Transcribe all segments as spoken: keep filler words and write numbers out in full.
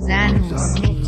Kusanowski.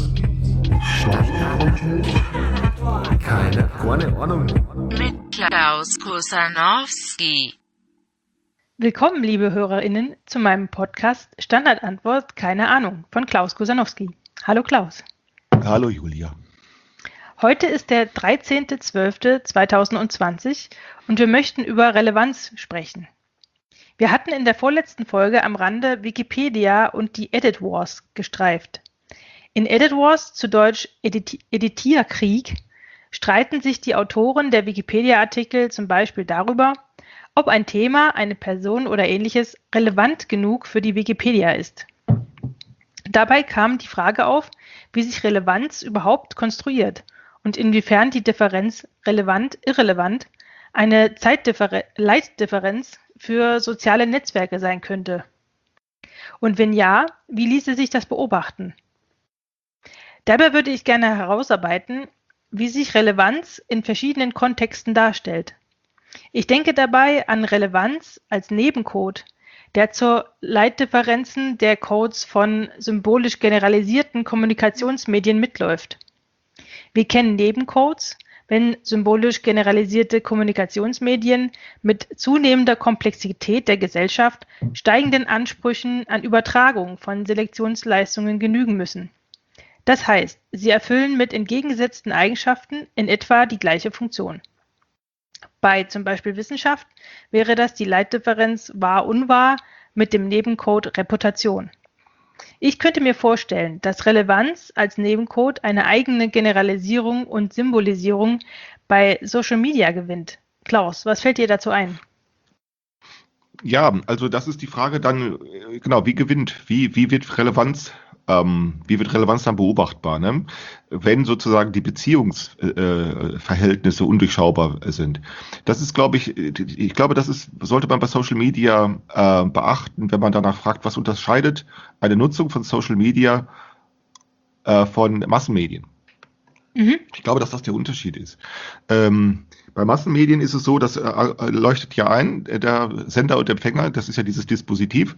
Keine, keine Ahnung. Mit Klaus Kusanowski. Willkommen, liebe HörerInnen, zu meinem Podcast Standardantwort Keine Ahnung von Klaus Kusanowski. Hallo Klaus. Hallo Julia. Heute ist der dreizehnter zwölfter zweitausendzwanzig und wir möchten über Relevanz sprechen. Wir hatten in der vorletzten Folge am Rande Wikipedia und die Edit Wars gestreift. In Edit Wars, zu Deutsch Editi- Editierkrieg, streiten sich die Autoren der Wikipedia-Artikel zum Beispiel darüber, ob ein Thema, eine Person oder ähnliches relevant genug für die Wikipedia ist. Dabei kam die Frage auf, wie sich Relevanz überhaupt konstruiert und inwiefern die Differenz relevant-irrelevant eine Zeitdiffer- Leitdifferenz für soziale Netzwerke sein könnte. Und wenn ja, wie ließe sich das beobachten? Dabei würde ich gerne herausarbeiten, wie sich Relevanz in verschiedenen Kontexten darstellt. Ich denke dabei an Relevanz als Nebencode, der zur Leitdifferenzen der Codes von symbolisch generalisierten Kommunikationsmedien mitläuft. Wir kennen Nebencodes, wenn symbolisch generalisierte Kommunikationsmedien mit zunehmender Komplexität der Gesellschaft steigenden Ansprüchen an Übertragung von Selektionsleistungen genügen müssen. Das heißt, sie erfüllen mit entgegengesetzten Eigenschaften in etwa die gleiche Funktion. Bei zum Beispiel Wissenschaft wäre das die Leitdifferenz wahr-unwahr mit dem Nebencode Reputation. Ich könnte mir vorstellen, dass Relevanz als Nebencode eine eigene Generalisierung und Symbolisierung bei Social Media gewinnt. Klaus, was fällt dir dazu ein? Ja, also das ist die Frage dann, äh, genau, wie gewinnt, wie, wie wird Relevanz, ähm, wie wird Relevanz dann beobachtbar, ne? Wenn sozusagen die Beziehungsverhältnisse äh, undurchschaubar sind. Das ist, glaube ich, ich glaube, das ist, sollte man bei Social Media äh, beachten, wenn man danach fragt, was unterscheidet eine Nutzung von Social Media äh, von Massenmedien. Mhm. Ich glaube, dass das der Unterschied ist. Ähm, bei Massenmedien ist es so, das äh, leuchtet ja ein, der Sender und Empfänger, das ist ja dieses Dispositiv,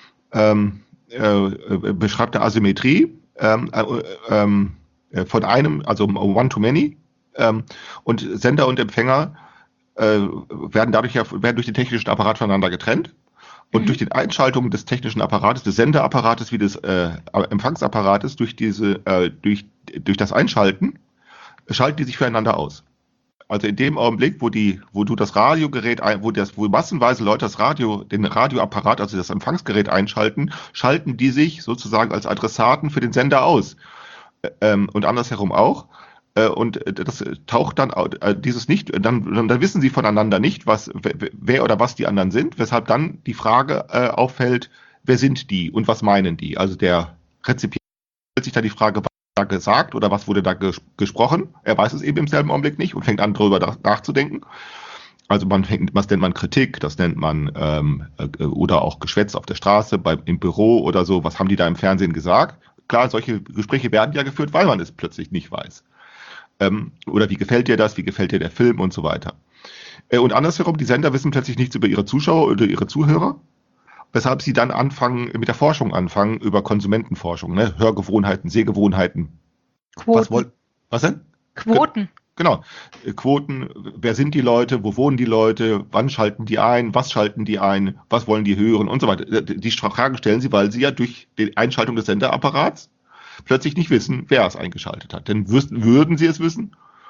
ähm, äh, beschreibt eine Asymmetrie ähm, äh, ähm, von einem, also One-to-Many, ähm, und Sender und Empfänger äh, werden dadurch ja werden durch den technischen Apparat voneinander getrennt. Und Mhm. durch die Einschaltung des technischen Apparates, des Senderapparates wie des äh, Empfangsapparates, durch diese, äh, durch, durch das Einschalten, schalten die sich füreinander aus. Also in dem Augenblick, wo die, wo du das Radiogerät, ein, wo das, wo massenweise Leute das Radio, den Radioapparat, also das Empfangsgerät einschalten, schalten die sich sozusagen als Adressaten für den Sender aus. Ähm, und andersherum auch. Äh, und das taucht dann, äh, dieses nicht, dann, dann wissen sie voneinander nicht, was, wer oder was die anderen sind, weshalb dann die Frage äh, auffällt, wer sind die und was meinen die? Also der Rezipient stellt sich da die Frage, was da gesagt oder was wurde da ges- gesprochen. Er weiß es eben im selben Augenblick nicht und fängt an, darüber da- nachzudenken. Also man fängt, was nennt man Kritik, das nennt man ähm, äh, oder auch Geschwätz auf der Straße, beim, im Büro oder so, was haben die da im Fernsehen gesagt? Klar, solche Gespräche werden ja geführt, weil man es plötzlich nicht weiß. Ähm, oder wie gefällt dir das, wie gefällt dir der Film und so weiter. Äh, und andersherum, die Sender wissen plötzlich nichts über ihre Zuschauer oder ihre Zuhörer, weshalb sie dann anfangen, mit der Forschung anfangen, über Konsumentenforschung, ne? Hörgewohnheiten, Sehgewohnheiten. Quoten. Was wollt, was denn? Quoten. Genau. Äh, Quoten, wer sind die Leute, wo wohnen die Leute, wann schalten die ein, was schalten die ein, was wollen die hören und so weiter. Äh, Die Fragen stellen sie, weil sie ja durch die Einschaltung des Senderapparats plötzlich nicht wissen, wer es eingeschaltet hat. Denn wüs- würden sie es wissen,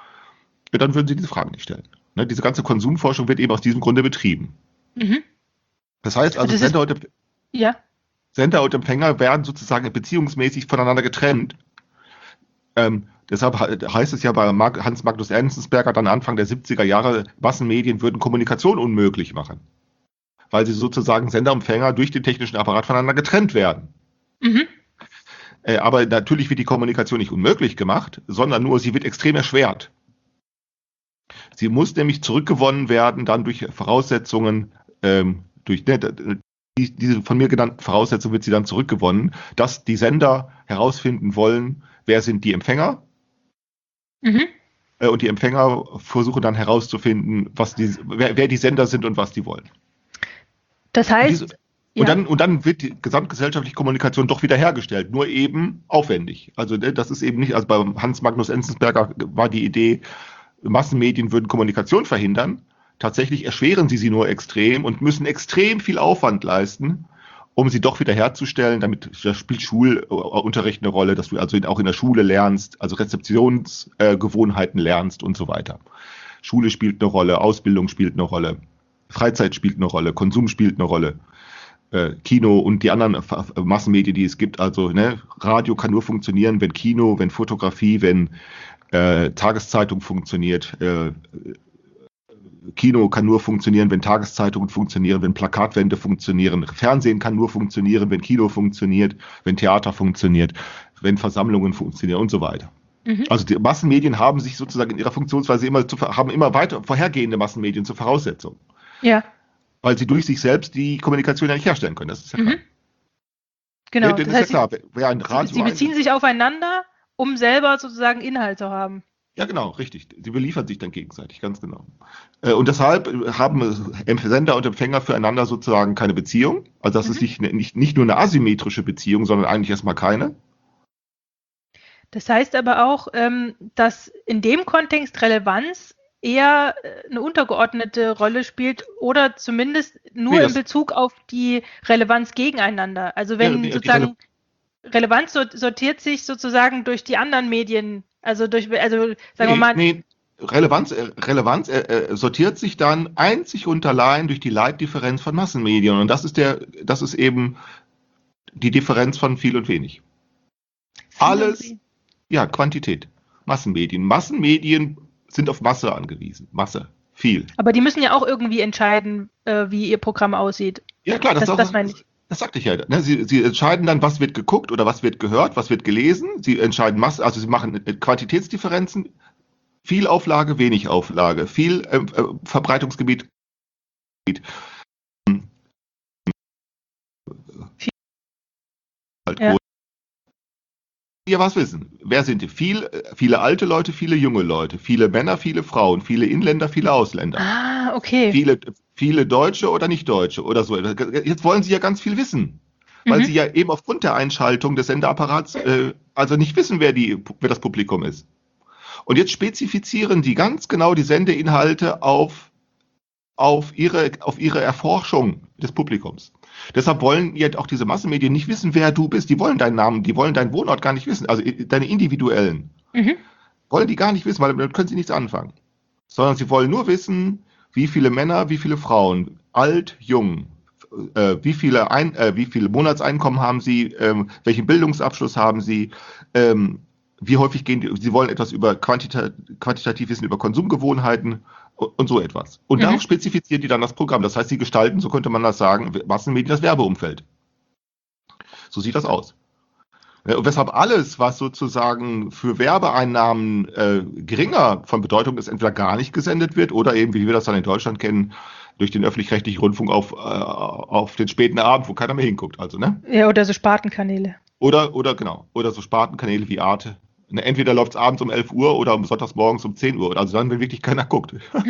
ja, dann würden sie diese Fragen nicht stellen. Ne? Diese ganze Konsumforschung wird eben aus diesem Grunde betrieben. Mhm. Das heißt also, Das ist- Sender und, Empf- Ja. Sender und Empfänger werden sozusagen beziehungsmäßig voneinander getrennt. Ähm, deshalb he- heißt es ja bei Mag- Hans Magnus Enzensberger dann Anfang der siebziger Jahre, Massenmedien würden Kommunikation unmöglich machen. Weil sie sozusagen Sender und Empfänger durch den technischen Apparat voneinander getrennt werden. Mhm. Äh, aber natürlich wird die Kommunikation nicht unmöglich gemacht, sondern nur sie wird extrem erschwert. Sie muss nämlich zurückgewonnen werden, dann durch Voraussetzungen, ähm, durch ne, die, diese von mir genannten Voraussetzungen wird sie dann zurückgewonnen, dass die Sender herausfinden wollen, wer sind die Empfänger, Mhm. äh, und die Empfänger versuchen dann herauszufinden, was die, wer, wer die Sender sind und was die wollen. Das heißt, Diese- Ja. Und dann, und dann wird die gesamtgesellschaftliche Kommunikation doch wieder hergestellt, nur eben aufwendig. Also ne, das ist eben nicht, also bei Hans Magnus Enzensberger war die Idee, Massenmedien würden Kommunikation verhindern. Tatsächlich erschweren sie sie nur extrem und müssen extrem viel Aufwand leisten, um sie doch wieder herzustellen. Damit da spielt Schulunterricht eine Rolle, dass du also auch in der Schule lernst, also Rezeptionsgewohnheiten lernst und so weiter. Schule spielt eine Rolle, Ausbildung spielt eine Rolle, Freizeit spielt eine Rolle, Konsum spielt eine Rolle. Kino und die anderen Massenmedien, die es gibt. Also ne, Radio kann nur funktionieren, wenn Kino, wenn Fotografie, wenn äh, Tageszeitung funktioniert. Äh, Kino kann nur funktionieren, wenn Tageszeitungen funktionieren, wenn Plakatwände funktionieren. Fernsehen kann nur funktionieren, wenn Kino funktioniert, wenn Theater funktioniert, wenn Versammlungen funktionieren und so weiter. Mhm. Also die Massenmedien haben sich sozusagen in ihrer Funktionsweise immer zu, haben immer weiter vorhergehende Massenmedien zur Voraussetzung. Ja. Weil sie durch sich selbst die Kommunikation ja nicht herstellen können. Das ist ja klar. Mhm. Genau. Ja, das, das heißt, ist ja klar. Wer ein Radio sie beziehen sich aufeinander, um selber sozusagen Inhalt zu haben. Ja, genau, richtig. Sie beliefern sich dann gegenseitig, ganz genau. Und deshalb haben Sender und Empfänger füreinander sozusagen keine Beziehung. Also das mhm. ist nicht, nicht, nicht nur eine asymmetrische Beziehung, sondern eigentlich erstmal keine. Das heißt aber auch, dass in dem Kontext Relevanz eher eine untergeordnete Rolle spielt oder zumindest nur nee, in Bezug auf die Relevanz gegeneinander. Also wenn ja, die, sozusagen die Rele Relevanz sortiert sich sozusagen durch die anderen Medien, also durch, also sagen nee, wir mal. Nee, Relevanz, Relevanz äh, sortiert sich dann einzig und allein durch die Leitdifferenz von Massenmedien. Und das ist der, das ist eben die Differenz von viel und wenig. Viel Alles, und ja, Quantität. Massenmedien. Massenmedien sind auf Masse angewiesen. Masse. Viel. Aber die müssen ja auch irgendwie entscheiden, äh, wie ihr Programm aussieht. Ja, klar, das, das, das, das meine ich. Das sagte ich ja. Ne? Sie, sie entscheiden dann, was wird geguckt oder was wird gehört, was wird gelesen. Sie entscheiden Masse, also sie machen Quantitätsdifferenzen. Viel Auflage, wenig Auflage. Viel äh, Verbreitungsgebiet. Halt ja. Ihr was wissen. Wer sind die? Viel, viele alte Leute, viele junge Leute, viele Männer, viele Frauen, viele Inländer, viele Ausländer. Ah, okay. Viele, viele Deutsche oder nicht Deutsche oder so. Jetzt wollen Sie ja ganz viel wissen, weil mhm. Sie ja eben aufgrund der Einschaltung des Sendeapparats äh, also nicht wissen, wer, die, wer das Publikum ist. Und jetzt spezifizieren die ganz genau die Sendeinhalte auf, auf, ihre, auf ihre Erforschung des Publikums. Deshalb wollen jetzt auch diese Massenmedien nicht wissen, wer du bist. Die wollen deinen Namen, die wollen deinen Wohnort gar nicht wissen. Also deine individuellen. Mhm. Wollen die gar nicht wissen, weil damit können sie nichts anfangen. Sondern sie wollen nur wissen, wie viele Männer, wie viele Frauen, alt, jung, äh, wie viele Ein, äh, wie viele Monatseinkommen haben sie, ähm, welchen Bildungsabschluss haben sie, ähm, wie häufig gehen die, sie wollen etwas über Quantita quantitativ wissen, über Konsumgewohnheiten und, und so etwas. Und mhm. darauf spezifizieren die dann das Programm. Das heißt, sie gestalten, so könnte man das sagen, Massenmedien das Werbeumfeld. So sieht das aus. Und weshalb alles, was sozusagen für Werbeeinnahmen äh, geringer von Bedeutung ist, entweder gar nicht gesendet wird oder eben, wie wir das dann in Deutschland kennen, durch den öffentlich-rechtlichen Rundfunk auf, äh, auf den späten Abend, wo keiner mehr hinguckt. Also, ne? Ja, oder so Spartenkanäle. Oder, oder genau, oder so Spartenkanäle wie Arte. Ne, entweder läuft es abends um elf Uhr oder sonntags morgens um zehn Uhr. Also dann, wenn wirklich keiner guckt.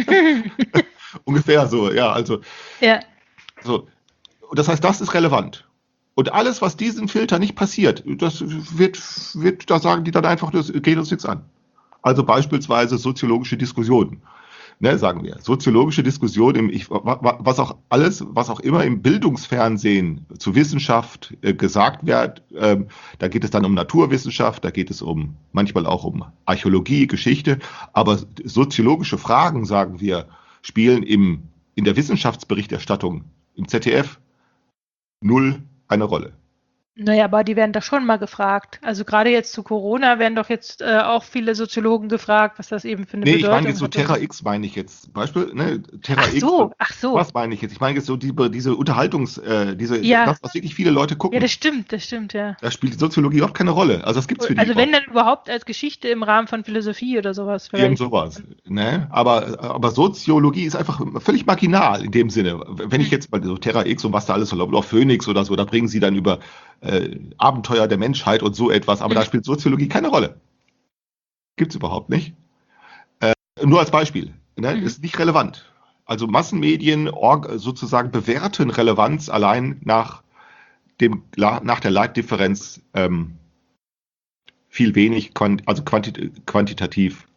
Ungefähr so, ja. Also, ja. So. Das heißt, das ist relevant. Und alles, was diesem Filter nicht passiert, das wird, wird, da sagen die dann einfach, das geht uns nichts an. Also beispielsweise soziologische Diskussionen. Ne, sagen wir, soziologische Diskussion, im, ich, was auch alles, was auch immer im Bildungsfernsehen zu Wissenschaft äh, gesagt wird, ähm, da geht es dann um Naturwissenschaft, da geht es um manchmal auch um Archäologie, Geschichte, aber soziologische Fragen, sagen wir, spielen im, in der Wissenschaftsberichterstattung im Z D F null eine Rolle. Naja, aber die werden doch schon mal gefragt. Also gerade jetzt zu Corona werden doch jetzt äh, auch viele Soziologen gefragt, was das eben für eine nee, Bedeutung hat. Nee, ich meine jetzt so Terra X, meine ich jetzt. Beispiel, ne, Terra ach so, X. Ach so, Was meine ich jetzt? Ich meine jetzt so die, diese Unterhaltungs, äh, diese, ja. das, was wirklich viele Leute gucken. Ja, das stimmt, das stimmt, ja. Da spielt die Soziologie überhaupt keine Rolle. Also das gibt's für die Also wenn auch. dann überhaupt als Geschichte im Rahmen von Philosophie oder sowas. Irgend sowas, ne? Aber, aber Soziologie ist einfach völlig marginal in dem Sinne. Wenn ich jetzt mal so Terra X und was da alles so, oder Phoenix oder so, da bringen sie dann über äh, Abenteuer der Menschheit und so etwas, aber mhm. da spielt Soziologie keine Rolle. Gibt's überhaupt nicht. Äh, nur als Beispiel. Ne? Mhm. Ist nicht relevant. Also Massenmedien org- sozusagen bewerten Relevanz allein nach, dem, nach der Leitdifferenz ähm, viel wenig, quant- also quanti- quantitativ,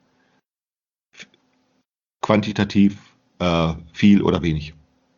quantitativ äh, viel oder wenig.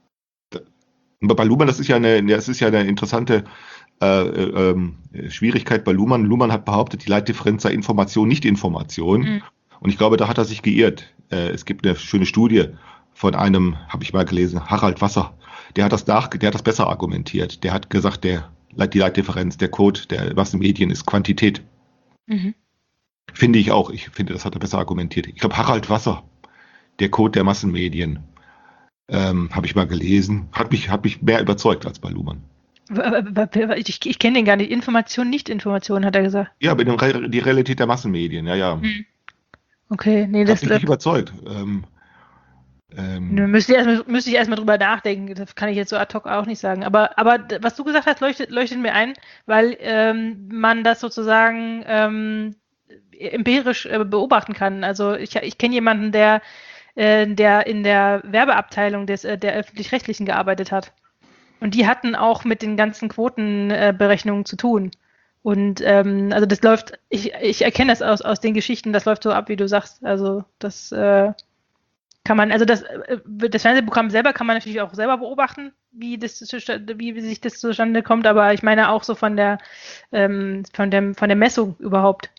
Und bei Luhmann, das ist ja eine, das ist ja eine interessante äh, äh, Schwierigkeit bei Luhmann. Luhmann hat behauptet, die Leitdifferenz sei Information, nicht Information. Mhm. Und ich glaube, da hat er sich geirrt. Äh, es gibt eine schöne Studie von einem, habe ich mal gelesen, Harald Wasser. Der hat das nach, der hat das besser argumentiert. Der hat gesagt, der, die Leitdifferenz, der Code der Massenmedien ist Quantität. Mhm. Finde ich auch. Ich finde, das hat er besser argumentiert. Ich glaube, Harald Wasser, der Code der Massenmedien, ähm, habe ich mal gelesen, hat mich, hat mich mehr überzeugt als bei Luhmann. Ich, ich kenne den gar nicht. Information, nicht Information, hat er gesagt. Ja, mit dem Re- die Realität der Massenmedien, ja, ja. Mhm. Okay, nee, Das das hat mich nicht überzeugt. Ähm, ähm, Nö, Müsste ich erstmal müsste ich erstmal drüber nachdenken. Das kann ich jetzt so ad hoc auch nicht sagen. Aber, aber d- was du gesagt hast, leuchtet, leuchtet mir ein, weil ähm, man das sozusagen ähm, empirisch äh, beobachten kann. Also ich, ich kenne jemanden, der, äh, der in der Werbeabteilung des, äh, der Öffentlich-Rechtlichen gearbeitet hat. Und die hatten auch mit den ganzen Quotenberechnungen zu tun. Und ähm, also das läuft, ich, ich erkenne das aus, aus den Geschichten, das läuft so ab, wie du sagst. Also das äh, kann man, also das, äh, das Fernsehprogramm selber kann man natürlich auch selber beobachten, wie das zustande- wie, wie sich das zustande kommt, aber ich meine auch so von der ähm, von dem von der Messung überhaupt.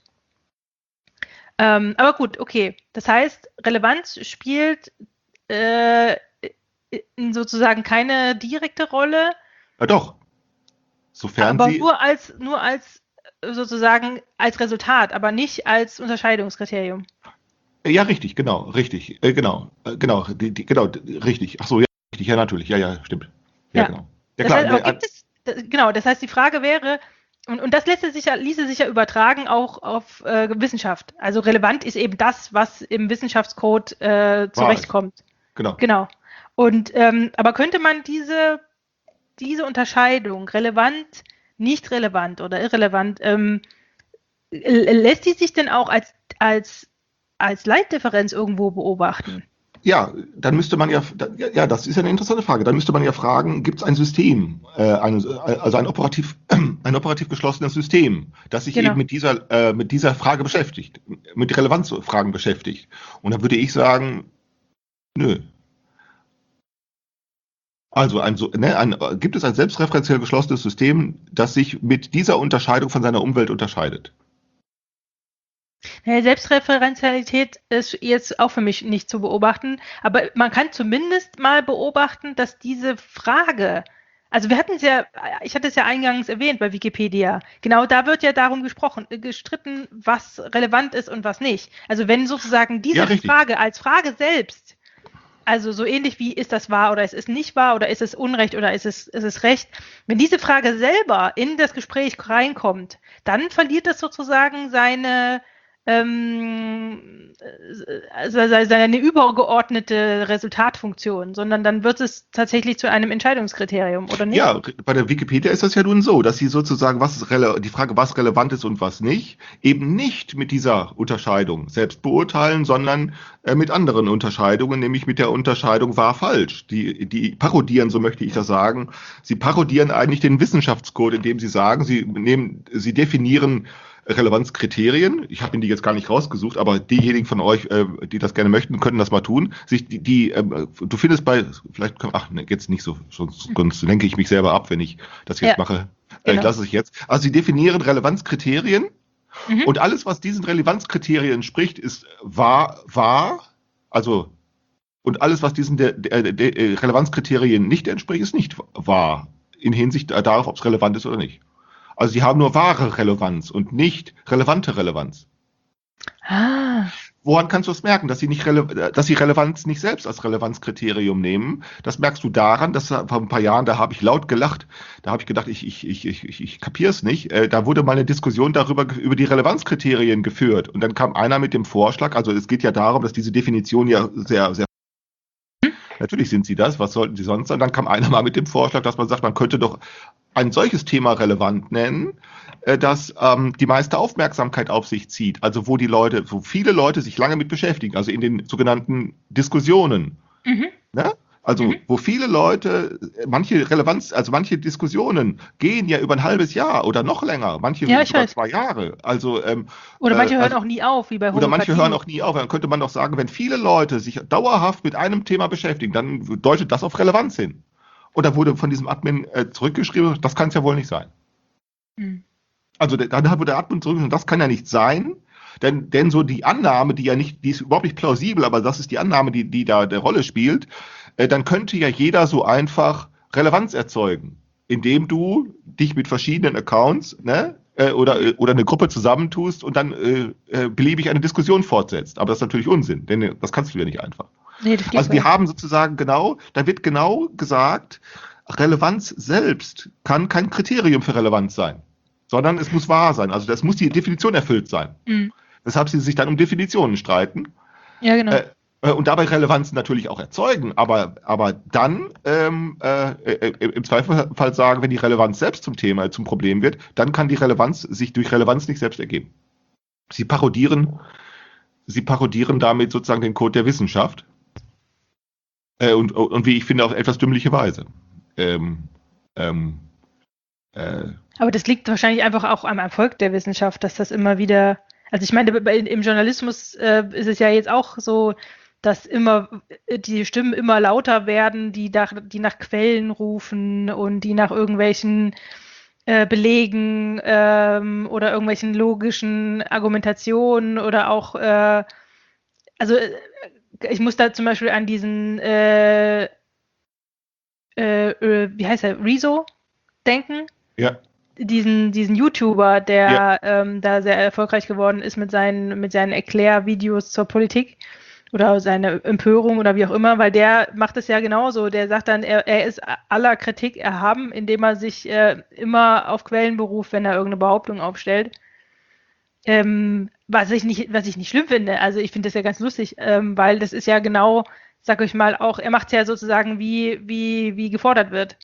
Ähm, aber gut, okay. Das heißt, Relevanz spielt äh, in sozusagen keine direkte Rolle, ja, doch. Sofern aber sie. nur als nur als äh, sozusagen als Resultat, aber nicht als Unterscheidungskriterium. Ja, richtig, genau, richtig, äh, genau, äh, genau, die, die, genau, d- richtig. Ach so, ja, richtig, ja, natürlich, ja, ja, stimmt. Ja, Ja. genau. Ja, Das klar, heißt, aber ne, gibt es, das, genau, das heißt, die Frage wäre, und, und das lässt sich ja, ließe sich ja übertragen auch auf äh, Wissenschaft. Also relevant ist eben das, was im Wissenschaftscode äh, zurechtkommt. genau. Genau. Und ähm, aber könnte man diese, diese Unterscheidung, relevant, nicht relevant oder irrelevant, ähm, l- lässt die sich denn auch als, als, als Leitdifferenz irgendwo beobachten? Ja, dann müsste man ja, da- ja, ja, das ist ja eine interessante Frage. Dann müsste man ja fragen, gibt es ein System, äh, ein, also ein operativ, ein operativ geschlossenes System, das sich Genau. eben mit dieser, äh, mit dieser Frage beschäftigt, mit Relevanzfragen beschäftigt. Und dann würde ich sagen, nö. Also ein, so- ne, ein, gibt es ein selbstreferenziell geschlossenes System, das sich mit dieser Unterscheidung von seiner Umwelt unterscheidet? Ja, Selbstreferenzialität ist jetzt auch für mich nicht zu beobachten, aber man kann zumindest mal beobachten, dass diese Frage, also wir hatten es ja, ich hatte es ja eingangs erwähnt bei Wikipedia, genau da wird ja darum gesprochen, äh, gestritten, was relevant ist und was nicht. Also wenn sozusagen diese Ja, richtig. Frage als Frage selbst, also so ähnlich wie ist das wahr oder ist es nicht wahr oder ist es Unrecht oder ist es, ist es Recht, wenn diese Frage selber in das Gespräch reinkommt, dann verliert das sozusagen seine ähm, also seine übergeordnete Resultatfunktion, sondern dann wird es tatsächlich zu einem Entscheidungskriterium, oder nicht? Ja, bei der Wikipedia ist das ja nun so, dass sie sozusagen, was ist rele- die Frage, was relevant ist und was nicht, eben nicht mit dieser Unterscheidung selbst beurteilen, sondern äh, mit anderen Unterscheidungen, nämlich mit der Unterscheidung wahr-falsch. Die, die parodieren, so möchte ich das sagen, sie parodieren eigentlich den Wissenschaftscode, indem sie sagen, sie nehmen, sie definieren Relevanzkriterien. Ich habe Ihnen die jetzt gar nicht rausgesucht, aber diejenigen von euch, äh, die das gerne möchten, können das mal tun. Sich die, die ähm, du findest bei, vielleicht, ach, ne, jetzt nicht so, sonst, sonst lenke ich mich selber ab, wenn ich das jetzt Ja, mache. Äh, genau. Ich lasse es jetzt. Also sie definieren Relevanzkriterien Mhm. und alles, was diesen Relevanzkriterien entspricht, ist wahr, wahr, also und alles, was diesen der, der, der Relevanzkriterien nicht entspricht, ist nicht wahr in Hinsicht darauf, ob es relevant ist oder nicht. Also sie haben nur wahre Relevanz und nicht relevante Relevanz. Ah, Woran kannst du es merken, dass sie, nicht rele- dass sie Relevanz nicht selbst als Relevanzkriterium nehmen? Das merkst du daran, dass vor ein paar Jahren, da habe ich laut gelacht, da habe ich gedacht, ich, ich, ich, ich, ich, ich kapiere es nicht. Äh, da wurde mal eine Diskussion darüber, ge- über die Relevanzkriterien geführt. Und dann kam einer mit dem Vorschlag, also es geht ja darum, dass diese Definition ja sehr, sehr natürlich sind sie das, was sollten sie sonst sein? Dann kam einer mal mit dem Vorschlag, dass man sagt, man könnte doch ein solches Thema relevant nennen, äh, das ähm, die meiste Aufmerksamkeit auf sich zieht. Also wo die Leute, wo viele Leute sich lange mit beschäftigen, also in den sogenannten Diskussionen. mhm. Ne? Also, Mhm. wo viele Leute, manche Relevanz, also manche Diskussionen gehen ja über ein halbes Jahr oder noch länger, manche Ja, ich sogar weiß. zwei Jahre. Also, ähm, Oder manche äh, hören also, auch nie auf, wie bei oder manche Homöopathie. hören auch nie auf. Dann könnte man doch sagen, wenn viele Leute sich dauerhaft mit einem Thema beschäftigen, dann deutet das auf Relevanz hin. Und da wurde von diesem Admin äh, zurückgeschrieben, das kann es ja wohl nicht sein. Mhm. Also der- dann wurde der Admin zurückgeschrieben, das kann ja nicht sein. Denn, denn so die Annahme, die ja nicht, die ist überhaupt nicht plausibel, aber das ist die Annahme, die, die da der Rolle spielt, äh, dann könnte ja jeder so einfach Relevanz erzeugen, indem du dich mit verschiedenen Accounts, ne, äh, oder, äh, oder eine Gruppe zusammentust und dann äh, äh, beliebig eine Diskussion fortsetzt. Aber das ist natürlich Unsinn, denn äh, das kannst du ja nicht einfach. Nee, das geht Also die nicht. haben sozusagen genau, da wird genau gesagt, Relevanz selbst kann kein Kriterium für Relevanz sein, sondern es muss wahr sein. Also das muss die Definition erfüllt sein. Mhm. Weshalb sie sich dann um Definitionen streiten Ja, genau. äh, äh, und dabei Relevanz natürlich auch erzeugen, aber, aber dann ähm, äh, äh, im Zweifelsfall sagen, wenn die Relevanz selbst zum Thema, zum Problem wird, dann kann die Relevanz sich durch Relevanz nicht selbst ergeben. Sie parodieren, sie parodieren damit sozusagen den Code der Wissenschaft äh, und, und wie ich finde, auf etwas dümmliche Weise. Ähm, ähm, äh, Aber das liegt wahrscheinlich einfach auch am Erfolg der Wissenschaft, dass das immer wieder, also ich meine, bei- im Journalismus äh, ist es ja jetzt auch so, dass immer äh, die Stimmen immer lauter werden, die nach, die nach Quellen rufen und die nach irgendwelchen äh, Belegen ähm, oder irgendwelchen logischen Argumentationen oder auch, äh, also äh, ich muss da zum Beispiel an diesen, äh, äh, äh, wie heißt er, Rezo denken. ja, diesen, diesen YouTuber, der Ja. ähm, da sehr erfolgreich geworden ist mit seinen, mit seinen Erklärvideos zur Politik oder seine Empörung oder wie auch immer, weil der macht es ja genauso. Der sagt dann, er, er ist aller Kritik erhaben, indem er sich äh, immer auf Quellen beruft, wenn er irgendeine Behauptung aufstellt. Ähm, was ich nicht, was ich nicht schlimm finde. Also ich finde das ja ganz lustig, ähm, weil das ist ja genau, sag ich mal, auch, er macht es ja sozusagen wie, wie, wie gefordert wird.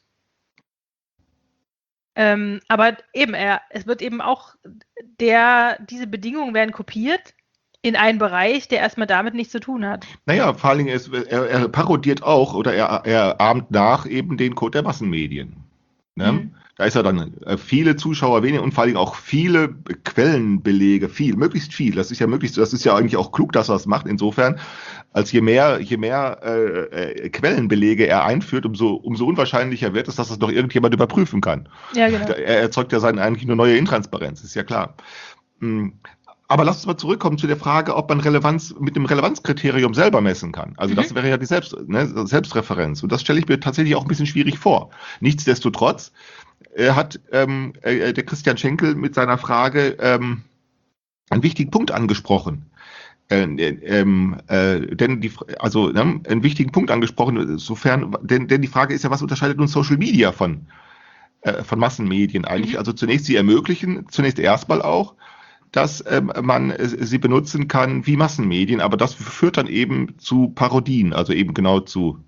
Ähm, aber eben, er, es wird eben auch der, diese Bedingungen werden kopiert in einen Bereich, der erstmal damit nichts zu tun hat. Naja, vor allen Dingen, ist, er, er parodiert auch oder er, er ahmt nach eben den Code der Massenmedien. Ne? Mhm. Da ist ja dann äh, viele Zuschauer weniger und vor allen Dingen auch viele Quellenbelege, viel, möglichst viel. Das ist ja möglichst, das ist ja eigentlich auch klug, dass er das macht. Insofern, als je mehr, je mehr äh, äh, Quellenbelege er einführt, umso, umso unwahrscheinlicher wird es, dass das noch irgendjemand überprüfen kann. Ja, genau. Er erzeugt ja seine eigentlich eine neue Intransparenz, ist ja klar. Mm. Aber lass uns mal zurückkommen zu der Frage, ob man Relevanz mit dem Relevanzkriterium selber messen kann. Also Mhm. das wäre ja die Selbst, ne, Selbstreferenz. Und das stelle ich mir tatsächlich auch ein bisschen schwierig vor. Nichtsdestotrotz äh, hat ähm, äh, der Christian Schenkel mit seiner Frage ähm, einen wichtigen Punkt angesprochen. Äh, ähm, äh, denn die, also ne, einen wichtigen Punkt angesprochen, sofern, denn, denn die Frage ist ja, was unterscheidet uns Social Media von, äh, von Massenmedien eigentlich? Mhm. Also zunächst sie ermöglichen, zunächst erstmal auch, dass ähm, man äh, sie benutzen kann wie Massenmedien, aber das führt dann eben zu Parodien, also eben genau zu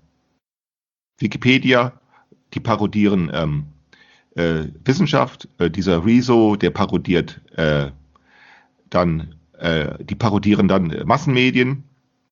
Wikipedia, die parodieren ähm, äh, Wissenschaft, äh, dieser Rezo, der parodiert äh, dann, äh, die parodieren dann äh, Massenmedien,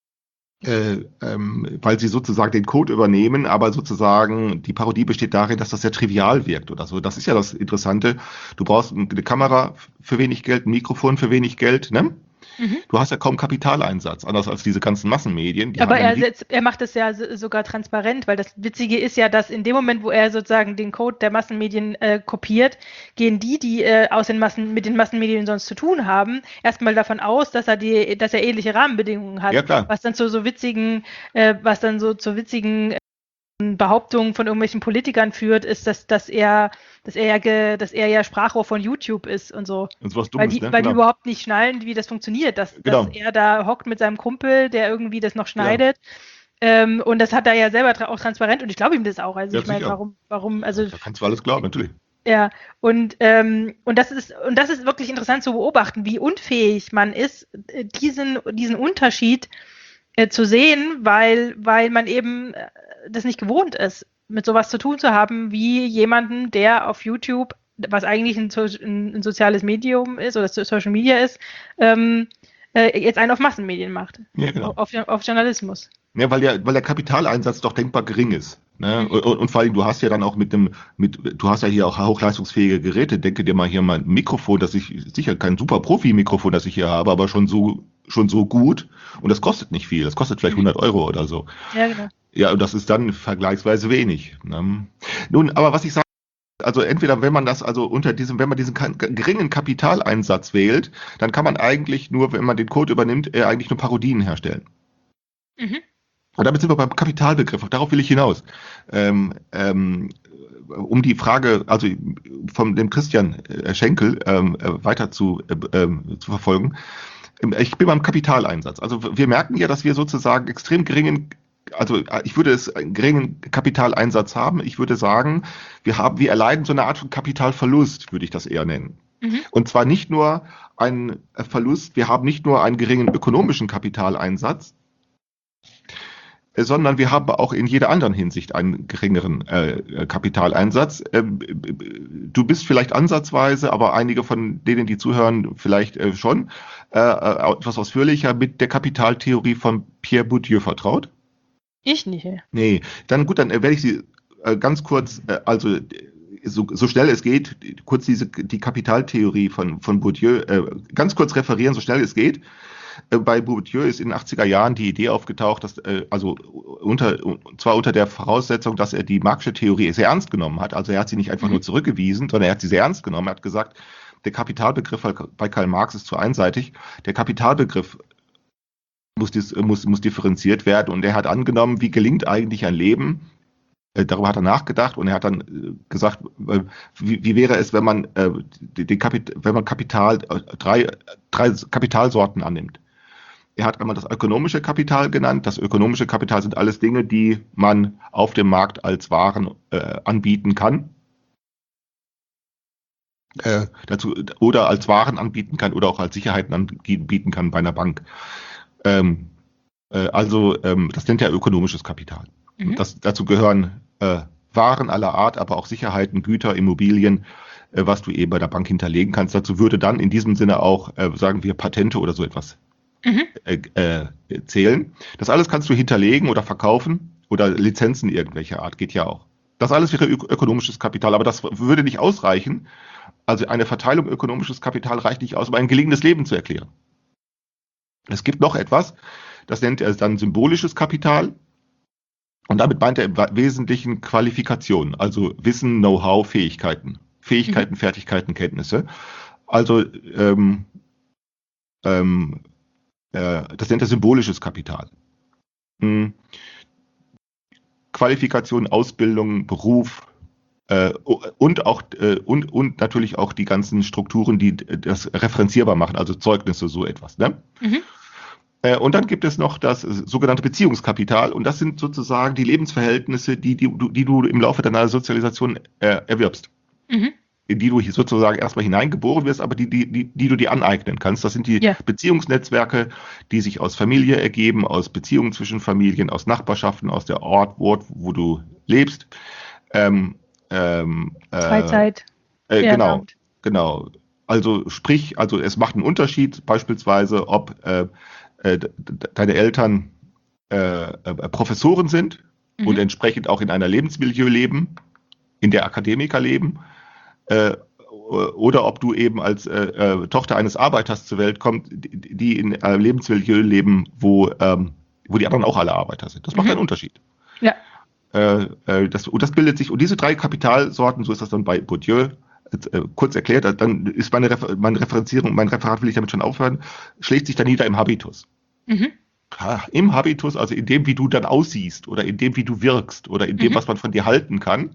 äh, ähm, weil sie sozusagen den Code übernehmen, aber sozusagen die Parodie besteht darin, dass das sehr trivial wirkt oder so. Das ist ja das Interessante. Du brauchst eine Kamera für wenig Geld, ein Mikrofon für wenig Geld, ne? Mhm. Du hast ja kaum Kapitaleinsatz, anders als diese ganzen Massenmedien. Die Aber haben er, einen- setzt, er macht es ja so- sogar transparent, weil das Witzige ist ja, dass in dem Moment, wo er sozusagen den Code der Massenmedien äh, kopiert, gehen die, die äh, aus den Massen, mit den Massenmedien sonst zu tun haben, erstmal davon aus, dass er die, dass er ähnliche Rahmenbedingungen hat, Ja, klar. was dann zu so witzigen, äh, was dann so zu witzigen äh, Behauptungen von irgendwelchen Politikern führt, ist, dass, dass er, dass er ja, ge, dass er ja Sprachrohr von YouTube ist und so. und sowas Weil Dummes, die, ne? weil die Genau. überhaupt nicht schnallen, wie das funktioniert, dass, Genau. dass er da hockt mit seinem Kumpel, der irgendwie das noch schneidet. Ähm, und das hat er ja selber tra auch transparent und ich glaube ihm das auch. Also Ja, ich meine, sicher. warum, warum, also Da kannst du alles glauben, natürlich. ja, und, ähm, und das ist, und das ist wirklich interessant zu beobachten, wie unfähig man ist, äh, diesen, diesen Unterschied äh, zu sehen, weil, weil man eben äh, das nicht gewohnt ist, mit sowas zu tun zu haben, wie jemanden, der auf YouTube, was eigentlich ein, so ein, ein soziales Medium ist oder Social Media ist, ähm, äh, jetzt einen auf Massenmedien macht, Ja, genau. auf, auf Journalismus. Ja, weil der, weil der Kapitaleinsatz doch denkbar gering ist. Ne? Und, und vor allem, du hast ja dann auch mit dem, mit, du hast ja hier auch hochleistungsfähige Geräte. Denke dir mal hier mal ein Mikrofon, das ich, sicher kein super Profi-Mikrofon, das ich hier habe, aber schon so, schon so gut. Und das kostet nicht viel. Das kostet vielleicht hundert Euro oder so. Ja, genau. Ja, und das ist dann vergleichsweise wenig. Ne? Nun, aber was ich sage, also entweder wenn man das also unter diesem, wenn man diesen ka- geringen Kapitaleinsatz wählt, dann kann man eigentlich nur, wenn man den Code übernimmt, äh, eigentlich nur Parodien herstellen. Mhm. Und damit sind wir beim Kapitalbegriff, auch darauf will ich hinaus. Ähm, ähm, um die Frage, also von dem Christian äh, Schenkel ähm, äh, weiter zu, äh, ähm, zu verfolgen. Ähm, Ich bin beim Kapitaleinsatz. Also wir merken ja, dass wir sozusagen extrem geringen, also äh, ich würde es einen geringen Kapitaleinsatz haben. Ich würde sagen, wir haben, wir erleiden so eine Art von Kapitalverlust, würde ich das eher nennen. Mhm. Und zwar nicht nur einen Verlust, wir haben nicht nur einen geringen ökonomischen Kapitaleinsatz, äh, sondern wir haben auch in jeder anderen Hinsicht einen geringeren äh, Kapitaleinsatz. Ähm, b- b- du bist vielleicht ansatzweise, aber einige von denen, die zuhören, vielleicht äh, schon äh, äh, etwas ausführlicher mit der Kapitaltheorie von Pierre Bourdieu vertraut. Ich nicht. Ja. Nee, dann gut, dann äh, werde ich sie äh, ganz kurz, äh, also äh, so, so schnell es geht, kurz diese die Kapitaltheorie von, von Bourdieu äh, ganz kurz referieren, so schnell es geht. Äh, Bei Bourdieu ist in den achtziger Jahren die Idee aufgetaucht, dass äh, also unter zwar unter der Voraussetzung, dass er die Marxische Theorie sehr ernst genommen hat, also er hat sie nicht einfach Mhm. nur zurückgewiesen, sondern er hat sie sehr ernst genommen. Er hat gesagt, der Kapitalbegriff bei Karl Marx ist zu einseitig. Der Kapitalbegriff muss, dis, muss, muss differenziert werden. Und er hat angenommen, wie gelingt eigentlich ein Leben? Äh, darüber hat er nachgedacht und er hat dann äh, gesagt, äh, wie, wie wäre es, wenn man, äh, die, die Kapit wenn man Kapital, äh, drei, drei Kapitalsorten annimmt. Er hat einmal das ökonomische Kapital genannt. Das ökonomische Kapital sind alles Dinge, die man auf dem Markt als Waren äh, anbieten kann. Äh, dazu, oder als Waren anbieten kann oder auch als Sicherheiten anbieten kann bei einer Bank. Ähm, äh, also ähm, das nennt er ökonomisches Kapital. Mhm. Das, dazu gehören äh, Waren aller Art, aber auch Sicherheiten, Güter, Immobilien, äh, was du eben bei der Bank hinterlegen kannst. Dazu würde dann in diesem Sinne auch, äh, sagen wir, Patente oder so etwas Mhm. äh, äh, zählen. Das alles kannst du hinterlegen oder verkaufen oder Lizenzen irgendwelcher Art, geht ja auch. Das alles wäre ök ökonomisches Kapital, aber das würde nicht ausreichen. Also eine Verteilung ökonomisches Kapital reicht nicht aus, um ein gelingendes Leben zu erklären. Es gibt noch etwas, das nennt er dann symbolisches Kapital. Und damit meint er im Wesentlichen Qualifikationen, also Wissen, Know-how, Fähigkeiten. Fähigkeiten, mhm. Fertigkeiten, Kenntnisse. Also ähm, ähm, äh, das nennt er symbolisches Kapital. Hm. Qualifikation, Ausbildung, Beruf äh, und auch äh, und, und natürlich auch die ganzen Strukturen, die das referenzierbar machen, also Zeugnisse, so etwas. Ne? Mhm. Äh, und dann gibt es noch das sogenannte Beziehungskapital und das sind sozusagen die Lebensverhältnisse, die, die, die du im Laufe deiner Sozialisation äh, erwirbst. Mhm. In die du sozusagen erstmal hineingeboren wirst, aber die, die, die, die du dir aneignen kannst. Das sind die ja. Beziehungsnetzwerke, die sich aus Familie ergeben, aus Beziehungen zwischen Familien, aus Nachbarschaften, aus der Ort, wo, wo du lebst. Ähm, ähm, äh, Freizeit. Äh, genau, genau. Also sprich, also es macht einen Unterschied, beispielsweise, ob äh, äh, deine Eltern äh, äh, Professoren sind mhm. und entsprechend auch in einer Lebensmilieu leben, in der Akademiker leben. Äh, oder ob du eben als äh, äh, Tochter eines Arbeiters zur Welt kommst, die, die in einem Lebensmilieu leben, wo, ähm, wo die anderen auch alle Arbeiter sind. Das macht mhm. einen Unterschied. Ja. Äh, äh, das, und das bildet sich, und diese drei Kapitalsorten, so ist das dann bei Bourdieu, äh, kurz erklärt, dann ist meine, Refer meine Referenzierung, mein Referat will ich damit schon aufhören, schlägt sich dann nieder im Habitus. Mhm. Ja, im Habitus, also in dem, wie du dann aussiehst, oder in dem, wie du wirkst, oder in dem, mhm. was man von dir halten kann,